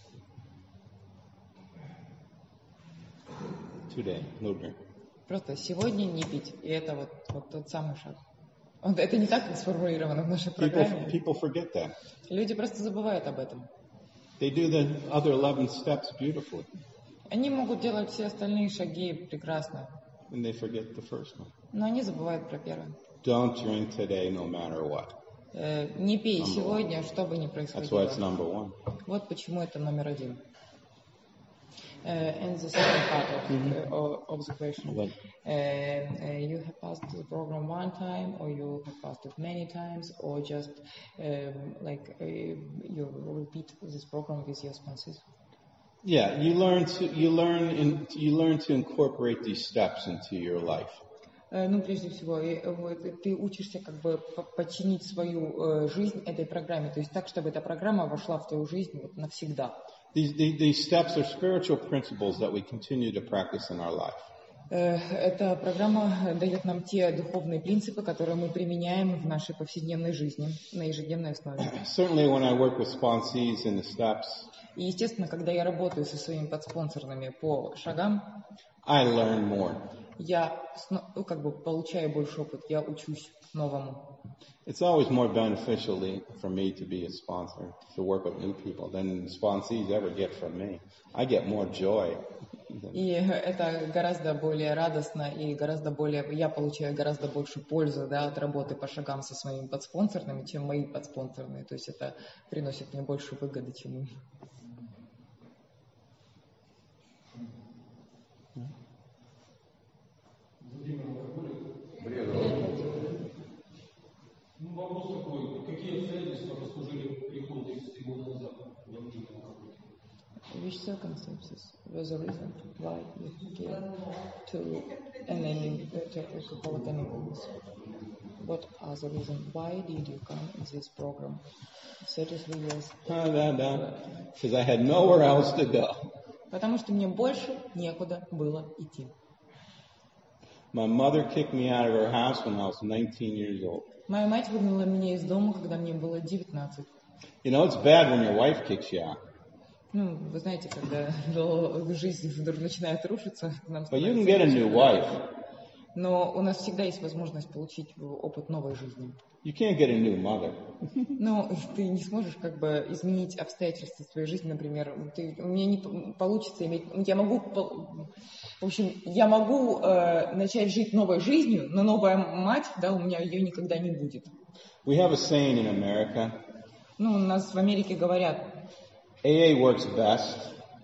Today, no drink. Просто сегодня не пить. И это вот, вот тот самый шаг. Вот это не так сформулировано в нашей программе. People, people forget that. Люди просто забывают об этом. They do the other eleven steps beautifully. Они могут делать все остальные шаги прекрасно. And they forget the first one. Но они забывают про первый. Don't drink today, no matter what. Э, не пей number сегодня, one. Что бы ни происходило. That's why it's number one. Вот почему это номер один. Uh, and the second part of, mm-hmm. uh, of the question, uh, uh, you have passed the program one time, or you have passed it many times, or just um, like uh, you repeat this program with your sponsors? Yeah, you learn to you learn in, you learn to incorporate these steps into your life. Uh, ну, прежде всего, ты учишься как бы подчинить свою uh, жизнь этой программе, то есть так, чтобы эта программа вошла в твою жизнь вот, навсегда. These, these, these steps are spiritual principles that we continue to practice in our life. Эта программа дает нам те духовные принципы, которые мы применяем в нашей повседневной жизни на ежедневной основе. Certainly when I work with sponsees in the steps, И, естественно, когда я работаю со своими подспонсорами по шагам, I learn more. я ну, как бы получаю больше опыта, я учусь новому. It's always more beneficial for me to be a sponsor, to work with new people, than sponsees ever get from me. I get more joy. И это гораздо более радостно, и гораздо более, я получаю гораздо больше пользы, да, от работы по шагам со своими подспонсорными, чем мои подспонсорные. То есть это приносит мне больше выгоды, чем им. Ну, вопрос такой, какие обстоятельства послужили приходу тридцать года назад в Владимир алкоголик? Which circumstances was the reason why you came to an alcoholic anonymous? What are the reason why did you come in this program? thirty-three years. Because I had nowhere else to go. Потому что мне больше некуда было идти. My mother kicked me out of her house when I was nineteen years old. Моя мать выгнала меня из дома, когда мне было девятнадцать. You know, it's bad when your wife kicks you out. Ну, вы знаете, когда жизнь вдруг начинает рушиться, нам But you can get a new wife. Но у нас всегда есть возможность получить опыт новой жизни. You can't get a new mother. Но ты не сможешь как бы изменить обстоятельства своей жизни, например. Ты, у меня не получится иметь... Я могу... В общем, я могу э, начать жить новой жизнью, но новая мать, да, у меня ее никогда не будет. We have a saying in America. Ну, у нас в Америке говорят... A A works best.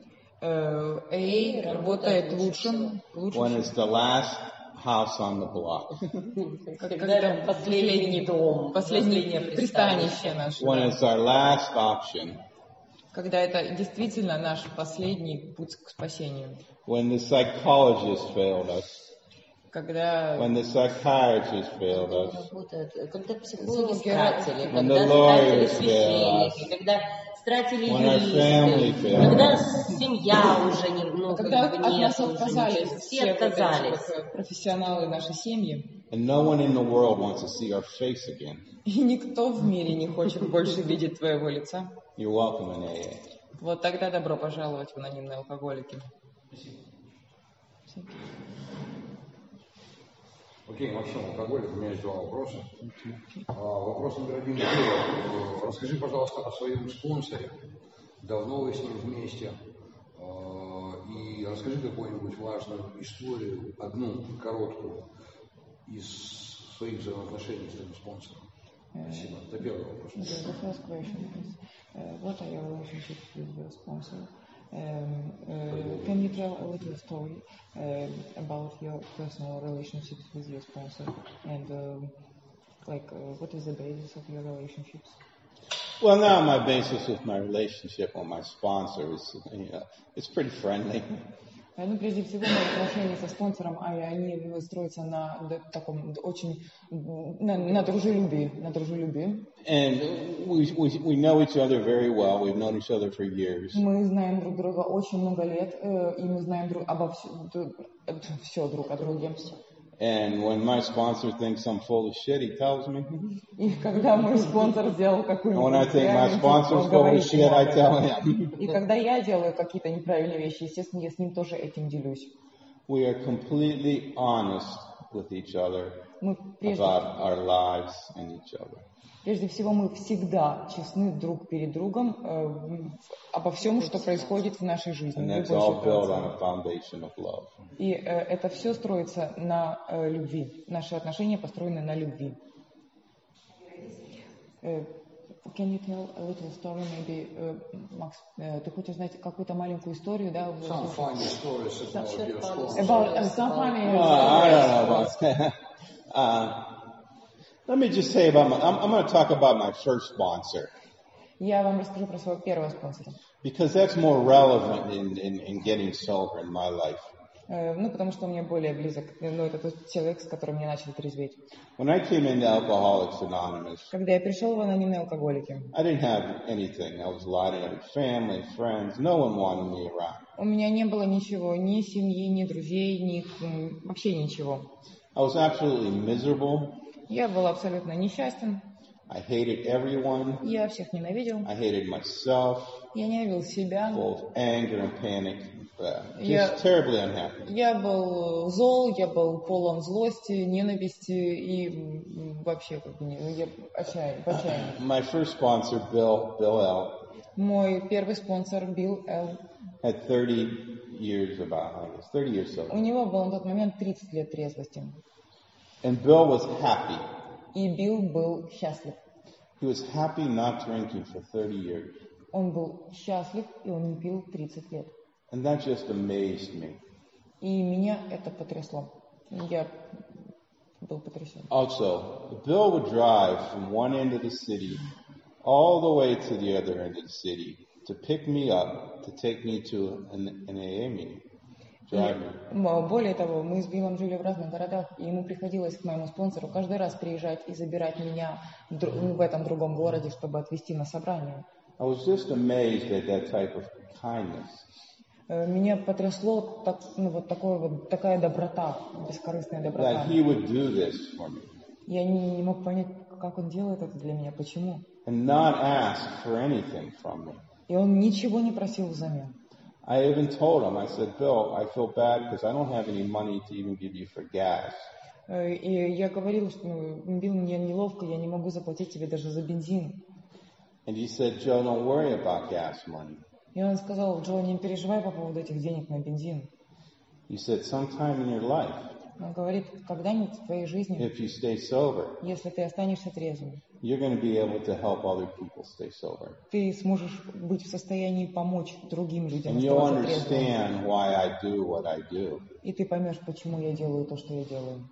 Э, эй эй работает лучше. лучше When it's the last house on the block. Когда последний дом, последнее пристанище наше. When it's our last option. Когда это действительно наш последний путь к спасению. When the psychologist failed us. Когда... When the psychiatrist failed us. Когда психологи стратили, When когда the стратили lawyers failed us. священники, когда стратили When our family юристы, failed когда us. семья уже не, ну, когда как бы от нет, нас уже отказались ничего, все все отказались. вот эти вот профессионалы нашей семьи. And no one in the world wants to see our face again. И никто в мире не хочет больше видеть твоего лица. You're welcome in A A. Вот тогда добро пожаловать в анонимные алкоголики. Окей, Максим, алкоголик, у меня есть два вопроса. А, вопрос номер один. Расскажи, пожалуйста, о своем спонсоре. Давно вы с ним вместе? А, и расскажи какую-нибудь важную историю, одну короткую, из своих взаимоотношений с этим спонсором. Спасибо. Это первый вопрос. The first question is, uh, what are your relationships with your sponsor? Um, uh, can you tell a little story uh, about your personal relationships with your sponsor and um, like uh, what is the basis of your relationships? Well, now my basis with my relationship with my sponsor is, you know, it's pretty friendly. Ну, прежде всего, мои отношения со спонсором, они строятся на таком очень, на, на дружелюбии, на дружелюбии. And we, we, we know each other very well. We've known each other for years. Мы знаем друг друга очень много лет, и мы знаем друг, обо все, все друг о друге. And when my sponsor thinks I'm full of shit, he tells me. И когда мой спонсор сделал какую-нибудь When I think my sponsor's он full of говорит shit, I ему tell об him. этом. И когда я делаю какие-то неправильные вещи, естественно, я с ним тоже этим делюсь. We are completely honest with each other Мы прежде, about our lives and each other. прежде всего, мы всегда честны друг перед другом э, обо всем, что происходит в нашей жизни. And в that's любой all built ситуации. on a foundation of love. И э, это все строится на э, любви. Наши отношения построены на любви. Э, Can you tell a little story, maybe, uh, Макс, uh, ты хочешь знать какую-то маленькую историю, да? Some funny stories about your sponsor. About uh, some funny Uh, I don't know about that. Uh, let me just say about my, I'm, I'm going to talk about my first sponsor. Я вам расскажу про своего первого спонсора. Because that's more relevant in, in, in getting sober in my life. Ну, потому что он мне более близок. Ну, это тот человек, с которым я начал трезветь. When I came into Alcoholics Anonymous, Когда я пришел в анонимные алкоголики, I didn't have anything. I was alone. I had family, friends. No one wanted me around. у меня не было ничего, ни семьи, ни друзей, ни м, вообще ничего. I was absolutely miserable. Я был абсолютно несчастен. I hated everyone. Я всех ненавидел. I hated myself. Я ненавидел себя. Full of anger and panic. Uh, just Я, terribly unhappy. я был зол, я был полон злости, ненависти и м, вообще как бы не- я отчаян- в отчаянии. My first sponsor, Bill, Bill L, Мой первый спонсор Билл Л. had thirty years about, I guess, thirty years У sober. него было на тот момент тридцать лет трезвости. And Bill was happy. И Билл был счастлив. He was happy not drinking for thirty years. Он был счастлив, и он не пил тридцать лет. And that just amazed me. И меня это потрясло. Я был потрясен. Also, Bill would drive from one end of the city all the way to the other end of the city to pick me up, to take me to an, an A A meeting. Drive me. И, более того, мы с Биллом жили в разных городах, и ему приходилось к моему спонсору каждый раз приезжать и забирать меня в, дру- в этом другом городе, чтобы отвезти на собрание. I was just amazed at that type of kindness. Э, Меня потрясло так, ну, вот, такое, вот такая доброта, бескорыстная доброта. That he would do this for me. Я не, не мог понять, как он делает это для меня, почему. And not ask for anything from me. И он ничего не просил взамен. I even told him, I said, Bill, I feel bad because I don't have any money to even give you for gas. Э, И я говорил, что ну, Билл, мне неловко, я не могу заплатить тебе даже за бензин. And he said, Joe, don't worry about gas money. И он сказал: Джо, не переживай по поводу этих денег на бензин. He said, sometime in your life, Он говорит, когда-нибудь в твоей жизни, if you stay sober, если ты останешься трезвым, you're going to be able to help other people stay sober. ты сможешь быть в состоянии помочь другим людям And you'll оставаться трезвыми. understand why I do what I do. И ты поймешь, почему я делаю то, что я делаю.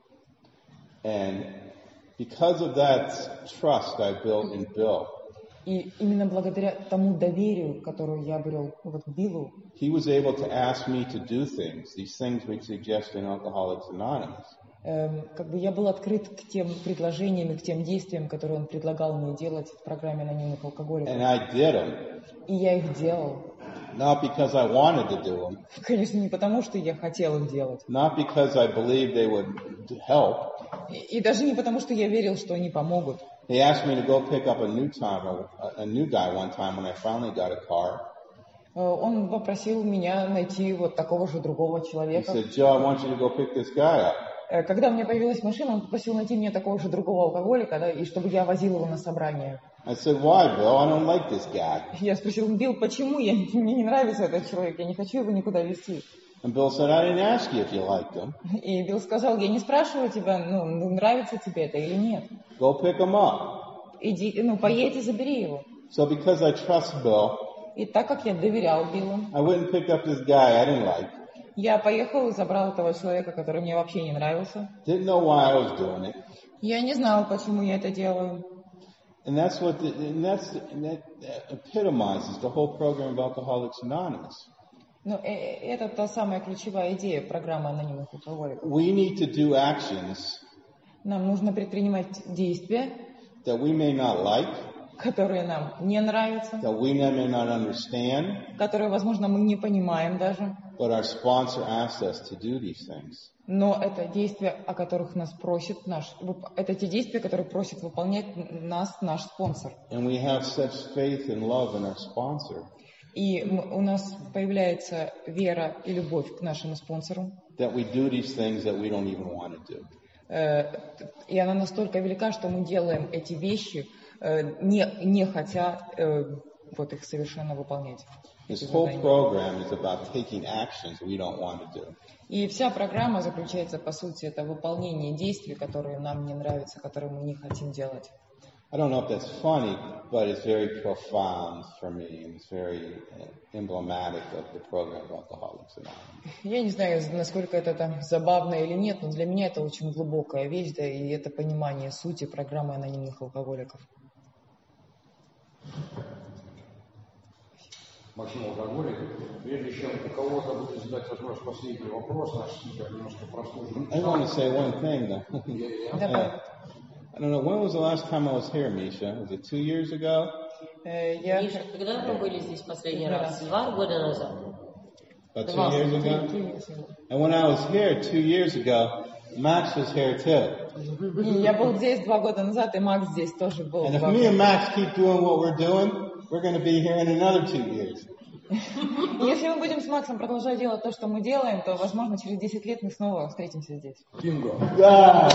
And because of that trust I built in Bill, И именно благодаря тому доверию, которое я обрел вот к Биллу, he was able to ask me to do things, these things we suggest in Alcoholics Anonymous. эм, как бы я был открыт к тем предложениям и к тем действиям, которые он предлагал мне делать в программе анонимных алкоголиков. And I did them, И я их делал. not because I wanted to do them, Конечно, не потому, что я хотел их делать. not because I believed they would help. И, и даже не потому, что я верил, что они помогут. He asked me to go pick up a new timer, a, a new guy one time when I finally got a car. Э, Он попросил меня найти вот такого же другого He человека. said, Joe, I want you to go pick this guy up. Э, Когда у меня появилась машина, он попросил найти мне такого же другого алкоголика, да, и чтобы я возил его на собрание. I said, why, Bill? I don't like this guy. Я спросил: Билл, почему? Я, мне не нравится этот человек, я не хочу его никуда везти. And Bill said, I didn't ask you if you liked him. И Билл сказал: я не спрашиваю тебя, ну, ну, нравится тебе это или нет. Go pick him up. Иди, ну, поедь и забери его. So because I trust Bill, И так как я доверял Биллу, I went and picked up this guy I didn't like. я поехал и забрал этого человека, который мне вообще не нравился. Didn't know why I was doing it. Я не знал, почему я это делаю. And that's what, the, and that's, and that epitomizes the whole program of Alcoholics Anonymous. Но э- э- это та самая ключевая идея программы анонимных алкоголиков. We need to do actions Нам нужно предпринимать действия, that we may not like, которые нам не нравятся, that we may not understand, которые, возможно, мы не понимаем даже. but our sponsor asked us to do these things. Но это действия, о которых нас просит наш, вып- это те действия, которые просит выполнять нас наш спонсор. And we have such faith and love in our sponsor И м- у нас появляется вера и любовь к нашему спонсору. that we do these things that we don't even want to do. Э, И она настолько велика, что мы делаем эти вещи, э, не, не хотя э, вот их совершенно выполнять. This эти whole задания. program is about taking actions we don't want to do. И вся программа заключается, по сути, это выполнение действий, которые нам не нравятся, которые мы не хотим делать. I don't know if that's funny, but it's very profound for me, and it's very uh, emblematic of the program of Alcoholics Anonymous. Я не знаю, насколько это там забавно или нет, но для меня это очень глубокая вещь, да, и это понимание сути программы анонимных алкоголиков. Максим Алкоголик. Прежде чем у кого-то будет задать возможность последний вопрос, наш спикер немножко прослушал. I want to say one thing though. Давай. I don't know, when was the last time I was here, Misha? Was it two years ago? Э, Я... Миша, когда мы были здесь последний раз? Два года назад. About Два. two years ago? And when I was here two years ago, Max was here too. И я был здесь два года назад, и Макс здесь тоже был. And if два me and года. Max keep doing what we're doing, we're going to be here in another two years. Если мы будем с Максом продолжать делать то, что мы делаем, то, возможно, через десять лет мы снова встретимся здесь. Бинго. Да.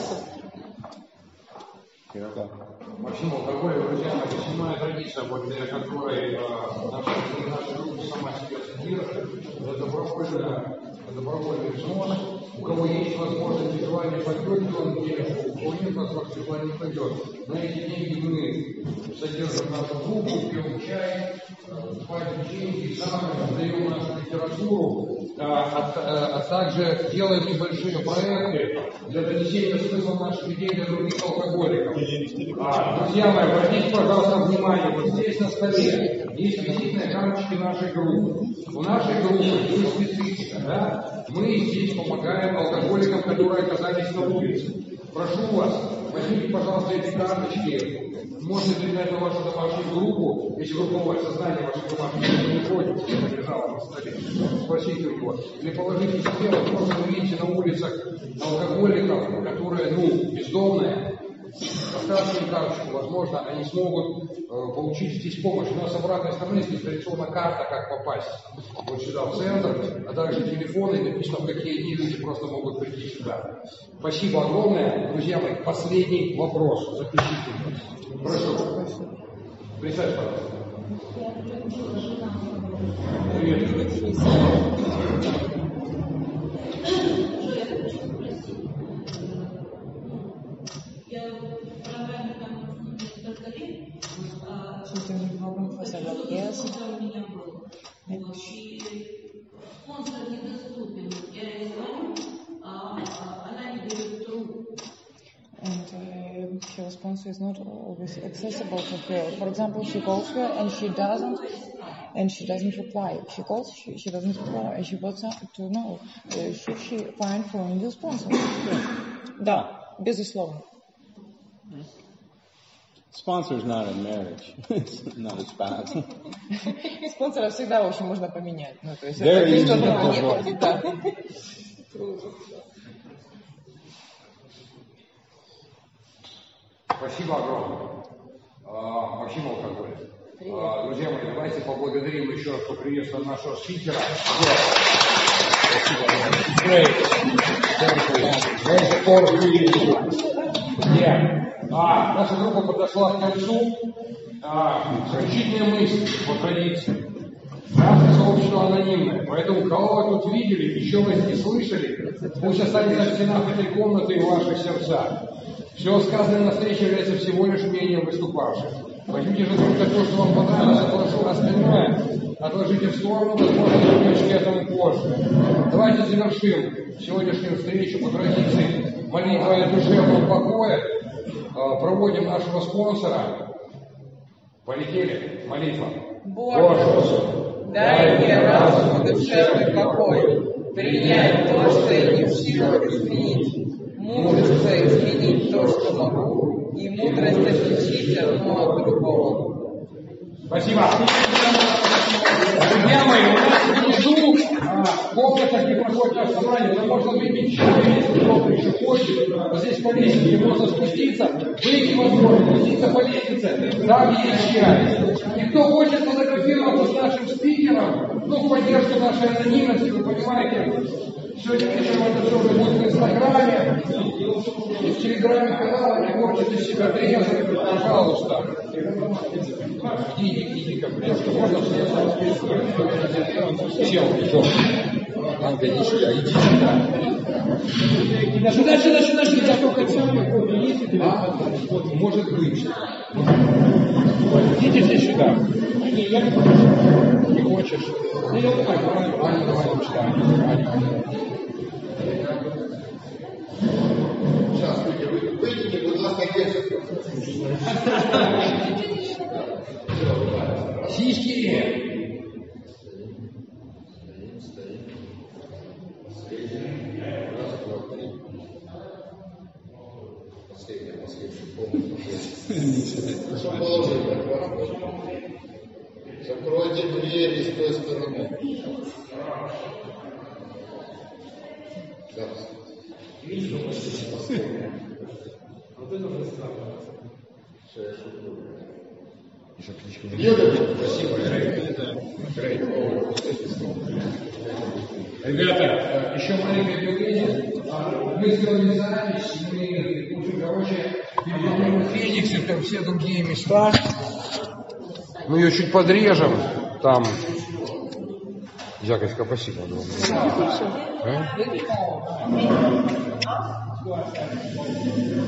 Максим Алкоголик, друзья мои, седьмая традиция, благодаря которой э, наша, наша группа сама себя содержит. Это добровольно, добровольный взнос. У кого есть возможность и желание пойдет, он денег, у кого нет возможности, желание пойдет. На эти деньги мы содержим нашу группу, пьем чай, покупаем деньги, сами даем нашу литературу, а, а, а также делаем небольшие проекты для донесения смысла наших идей для других алкоголиков. А, друзья мои, обратите, пожалуйста, внимание, вот здесь на столе есть визитные карточки нашей группы. У нашей группы есть специфика, да? Мы здесь помогаем алкоголикам, которые оказались на улице. Прошу вас, возьмите, пожалуйста, эти карточки. Можно передать на вашу домашнюю группу, если вы пробовали сознание вашей домашней группы не ходите, я лежал на столе, спросите у него. Или положите себе, возможно, вы видите на улицах алкоголиков, которые, ну, бездомные, оставьте им карточку, возможно, они смогут э, получить здесь помощь. У нас с обратной стороны здесь нарисована карта, как попасть вот сюда, в центр, а также телефоны, и написано, в какие дни люди просто могут прийти сюда. Спасибо огромное. Друзья мои, последний вопрос. Запишите. Прошу. Присядь, пожалуйста. Привет. She's doing program for several years. Спонсор недоступен. Я ей звоню, а она не берет трубку. And uh, her sponsor is not always accessible to her. For example, she calls her and she doesn't, and she doesn't reply. She calls, she, she doesn't reply, and she wants to know uh, should she find for a new sponsor. Да, безусловно. Sponsor is not a marriage. It's not a spouse. Спонсора всегда, в общем, можно поменять. Ну, то есть Very это не easy что-то to не avoid. будет, да. Спасибо огромное. А, Максим Алкоголик. А, друзья мои, давайте поблагодарим еще раз, поприветствуем нашего спикера. Yeah. А, наша группа подошла к концу. А, заключительная мысль по традиции. Наше сообщество анонимное, поэтому кого вы тут видели, еще вы не слышали, пусть останется в стенах этой комнаты и в ваших сердцах. Все сказанное на встрече является всего лишь мнением выступавших. Возьмите же только то, что вам понравилось, а остальное отложите в сторону, возможно, вернетесь к этому позже. Давайте завершим сегодняшнюю встречу по традиции молитвой о душевном покое. Проводим нашего спонсора. Полетели. Молитва. Боже, дай мне разум и душевный покой, принять то, что я не в силах изменить, мужество изменить то, что могу, и мудрость отличить одно от другого. Спасибо. Друзья мои, у нас внизу в комнатах, где проходит наше собрание, там можно выпить чай, если кто-то еще хочет. Вот здесь по лестнице можно спуститься, выйти возможно, спуститься по лестнице, там есть чай. И кто хочет фотографироваться с нашим спикером, ну, в поддержку нашей анонимности, вы понимаете, сегодня вечером это все уже будет в Инстаграме, и в Телеграме-канале, не можете себя трезать, пожалуйста. Иди, иди, как близко, можно сел, идем. Анка, иди сюда, иди сюда. Сюда, сюда, сюда, сюда, только а? Может быть. Идите все сюда. Не, я не хочешь. Ну, я давай, давай, Аня, давай, сюда. Аня, Аня. Сейчас, выкинь, будь ласка, сиськи. Раз, два, три. Последняя, последняя, полностью. Что положено? Закройте двери с той стороны. Да. Вот это уже странно. Спасибо. Ребята, еще маленькое объявление. Мы сделали запись, мы уже, короче, перейдем в Феникс, это все другие места. Мы ее чуть подрежем. Там. Яковлевка, спасибо. А?